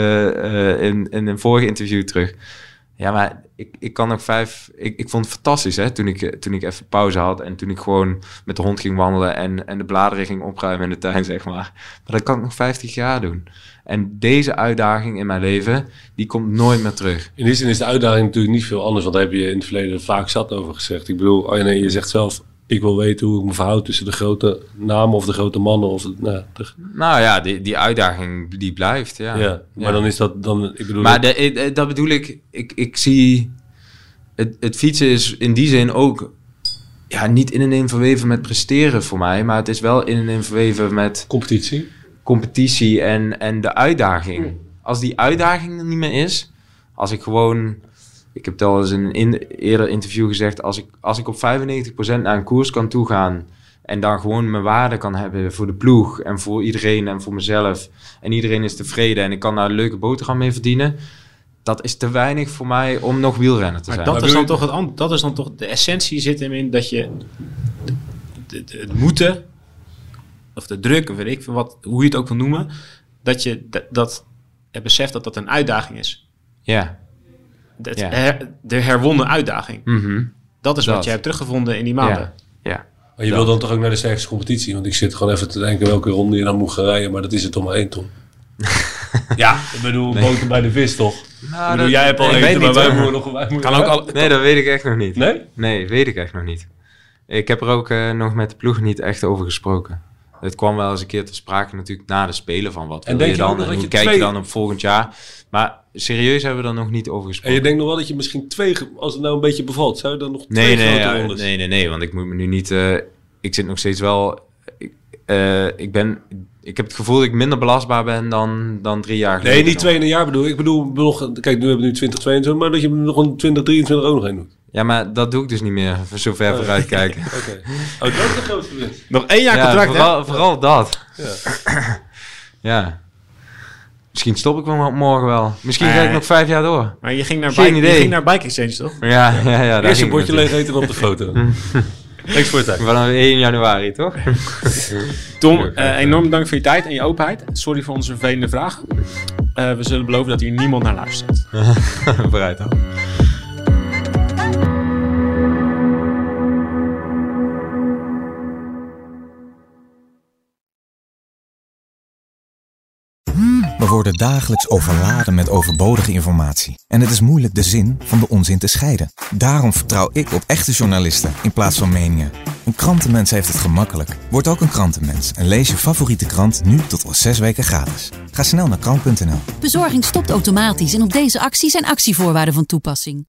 B: uh, in, in een vorige interview terug. Ja, maar ik, ik kan nog vijf... Ik, ik vond het fantastisch, hè, toen ik, toen ik even pauze had... en toen ik gewoon met de hond ging wandelen... en, en de bladeren ging opruimen in de tuin, zeg maar. Maar dat kan ik nog vijftig jaar doen. En deze uitdaging in mijn leven, die komt nooit meer terug.
C: In die zin is de uitdaging natuurlijk niet veel anders... want daar heb je in het verleden vaak zat over gezegd. Ik bedoel, oh nee, je zegt zelf... ik wil weten hoe ik me verhoud tussen de grote namen... of de grote mannen. Of, nou, de...
B: nou ja, die, die uitdaging, die blijft, ja.
C: ja maar ja. dan is dat... dan ik bedoel
B: Maar de, de, dat bedoel ik... Ik, ik zie... Het, het fietsen is in die zin ook... ja, niet in en in verweven met presteren voor mij... maar het is wel in en in verweven met...
C: competitie.
B: Competitie en, en de uitdaging. Als die uitdaging er niet meer is... als ik gewoon... Ik heb het al eens in een in, eerder interview gezegd... Als ik, als ik op vijfennegentig procent naar een koers kan toegaan... en dan gewoon mijn waarde kan hebben voor de ploeg... en voor iedereen en voor mezelf... en iedereen is tevreden... en ik kan daar een leuke boterham mee verdienen... dat is te weinig voor mij om nog wielrenner te
A: maar
B: zijn.
A: Dat, maar is dan toch het and- dat is dan toch... de essentie zit hem in dat je... De, de, de, het moeten... of de druk, of weet ik veel wat... hoe je het ook wil noemen... dat je dat, dat het beseft dat dat een uitdaging is.
B: Ja.
A: Dat,
B: ja.
A: her, de herwonnen uitdaging.
B: Mm-hmm.
A: Dat is
B: dat.
A: wat je hebt teruggevonden in die maanden.
B: Ja. ja.
C: Maar je wil dan toch ook naar de sterkste competitie? Want ik zit gewoon even te denken welke ronde je dan moet gaan rijden. Maar dat is het om maar één ton. Ja, ik bedoel, nee. boter bij de vis toch? Nou, ik bedoel, dat, jij hebt al één, maar wij moeten nog... Wij moeten
B: kan ook al, nee, dat weet ik echt nog niet.
C: Nee?
B: Nee, weet ik echt nog niet. Ik heb er ook uh, nog met de ploeg niet echt over gesproken. Het kwam wel eens een keer te sprake natuurlijk na de Spelen van wat
C: en
B: wil je
C: je
B: dan
C: en hoe
B: je kijk twee... je dan op volgend jaar. Maar serieus hebben we er nog niet over gesproken.
C: En je denkt nog wel dat je misschien twee, als het nou een beetje bevalt, zou je dan nog
B: nee,
C: twee
B: nee,
C: grote
B: ja,
C: rondes?
B: Nee, nee, nee, want ik moet me nu niet... Uh, ik zit nog steeds wel... Ik, uh, ik ben... Ik heb het gevoel dat ik minder belastbaar ben dan, dan drie jaar geleden.
C: Nee, niet twee in een jaar bedoel ik. Ik bedoel, nog, kijk, nu hebben we nu twintig tweeëntwintig, maar dat je nog een twintig drieëntwintig ook nog heen doet.
B: Ja, maar dat doe ik dus niet meer, voor zover vooruit kijken.
C: Oké. Okay. Oh, dat is de grootste winst.
A: Nog één jaar
B: ja,
A: contract,
B: vooral,
A: hè?
B: Vooral dat.
C: Ja.
B: ja. Misschien stop ik wel morgen wel. Misschien ga ik nog vijf jaar door.
A: Maar je ging naar, bike, je ging naar Bike Exchange, toch?
B: Ja, ja, ja.
C: Eerst een bordje leeg eten op de foto. Thanks voor je tijd.
B: Vanaf één januari, toch?
A: Tom, uh, enorm bedankt voor je tijd en je openheid. Sorry voor onze vervelende vragen. Uh, we zullen beloven dat hier niemand naar luistert.
B: Vooruit dan.
D: We worden dagelijks overladen met overbodige informatie. En het is moeilijk de zin van de onzin te scheiden. Daarom vertrouw ik op echte journalisten in plaats van meningen. Een krantenmens heeft het gemakkelijk. Word ook een krantenmens en lees je favoriete krant nu tot al zes weken gratis. Ga snel naar krant punt n l.
E: Bezorging stopt automatisch en op deze actie zijn actievoorwaarden van toepassing.